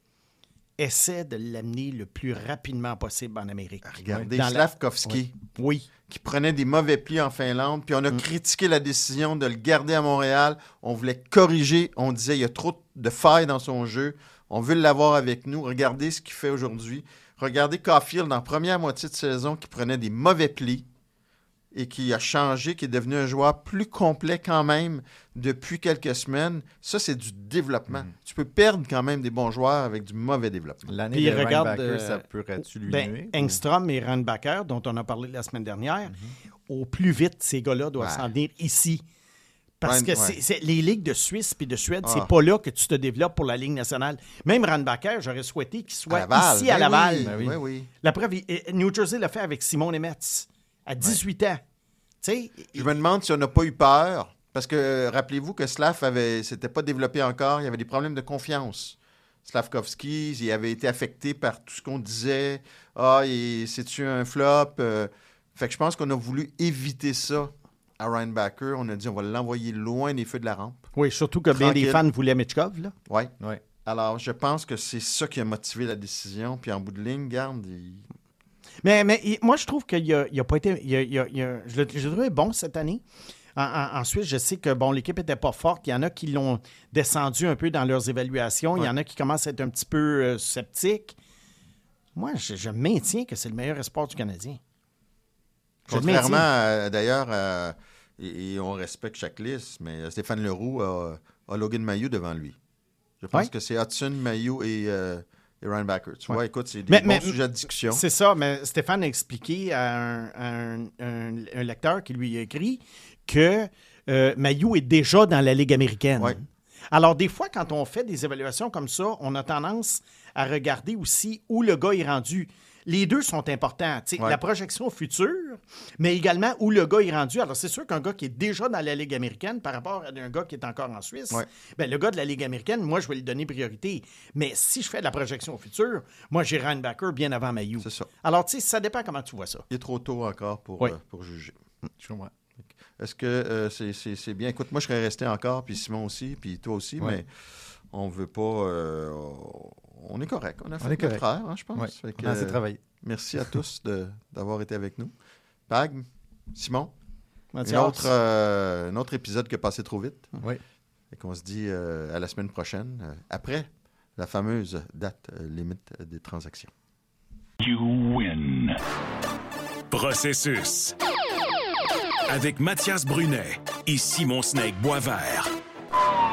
essaie de l'amener le plus rapidement possible en Amérique. Regardez Slavkovski, qui prenait des mauvais plis en Finlande, puis on a critiqué la décision de le garder à Montréal. On voulait corriger. On disait il y a trop de failles dans son jeu. On veut l'avoir avec nous. Regardez ce qu'il fait aujourd'hui. Regardez Caulfield dans la première moitié de saison qui prenait des mauvais plis et qui a changé, qui est devenu un joueur plus complet quand même depuis quelques semaines. Ça, c'est du développement. Tu peux perdre quand même des bons joueurs avec du mauvais développement. L'année de Reinbacker, ça pourrait-tu lui nuire? Engstrom et Reinbacker, dont on a parlé la semaine dernière, au plus vite, ces gars-là doivent s'en venir ici. Parce que c'est les ligues de Suisse et de Suède, c'est pas là que tu te développes pour la Ligue nationale. Même Reinbacker, j'aurais souhaité qu'il soit ici à Laval. Oui. La preuve, New Jersey l'a fait avec Simon Nemetz à 18 ans. T'sais, je me demande si on n'a pas eu peur, parce que rappelez-vous que Slav s'était pas développé encore, il y avait des problèmes de confiance. Slavkovski, il avait été affecté par tout ce qu'on disait. C'est-tu un flop? Fait que je pense qu'on a voulu éviter ça à Reinbacker. On a dit on va l'envoyer loin des feux de la rampe. Oui, surtout que bien des fans voulaient Michkov, là. Oui. Alors, je pense que c'est ça qui a motivé la décision. Puis en bout de ligne, garde, Mais moi, je trouve qu'il n'a pas été... je l'ai trouvé bon cette année. Ensuite, je sais que l'équipe n'était pas forte. Il y en a qui l'ont descendu un peu dans leurs évaluations. Il y en a qui commencent à être un petit peu sceptiques. Moi, je maintiens que c'est le meilleur espoir du Canadien. Contrairement, d'ailleurs, et on respecte chaque liste, mais Stéphane Leroux a Logan Mailloux devant lui. Je pense que c'est Hudson, Mailloux et Reinbacker. Tu vois, écoute, c'est des bons sujets de discussion. C'est ça, mais Stéphane a expliqué à un lecteur qui lui a écrit que Mailloux est déjà dans la Ligue américaine. Ouais. Alors, des fois, quand on fait des évaluations comme ça, on a tendance à regarder aussi où le gars est rendu. Les deux sont importants. La projection future, mais également où le gars est rendu. Alors, c'est sûr qu'un gars qui est déjà dans la Ligue américaine par rapport à un gars qui est encore en Suisse, le gars de la Ligue américaine, moi, je vais lui donner priorité. Mais si je fais de la projection future, moi, j'ai Reinbacker bien avant Mailloux. C'est ça. Alors, ça dépend comment tu vois ça. Il est trop tôt encore pour juger. Je comprends. Est-ce que c'est bien? Écoute, moi, je serais resté encore, puis Simon aussi, puis toi aussi, mais on ne veut pas... on est correct. On a fait notre frère, je pense. On a assez travaillé. Merci à tous d'avoir été avec nous. Pag, Simon, un autre épisode qui est passé trop vite. Oui. Et qu'on se dit à la semaine prochaine, après la fameuse date limite des transactions. You win. Processus. Avec Mathias Brunet et Simon Snake Boisvert.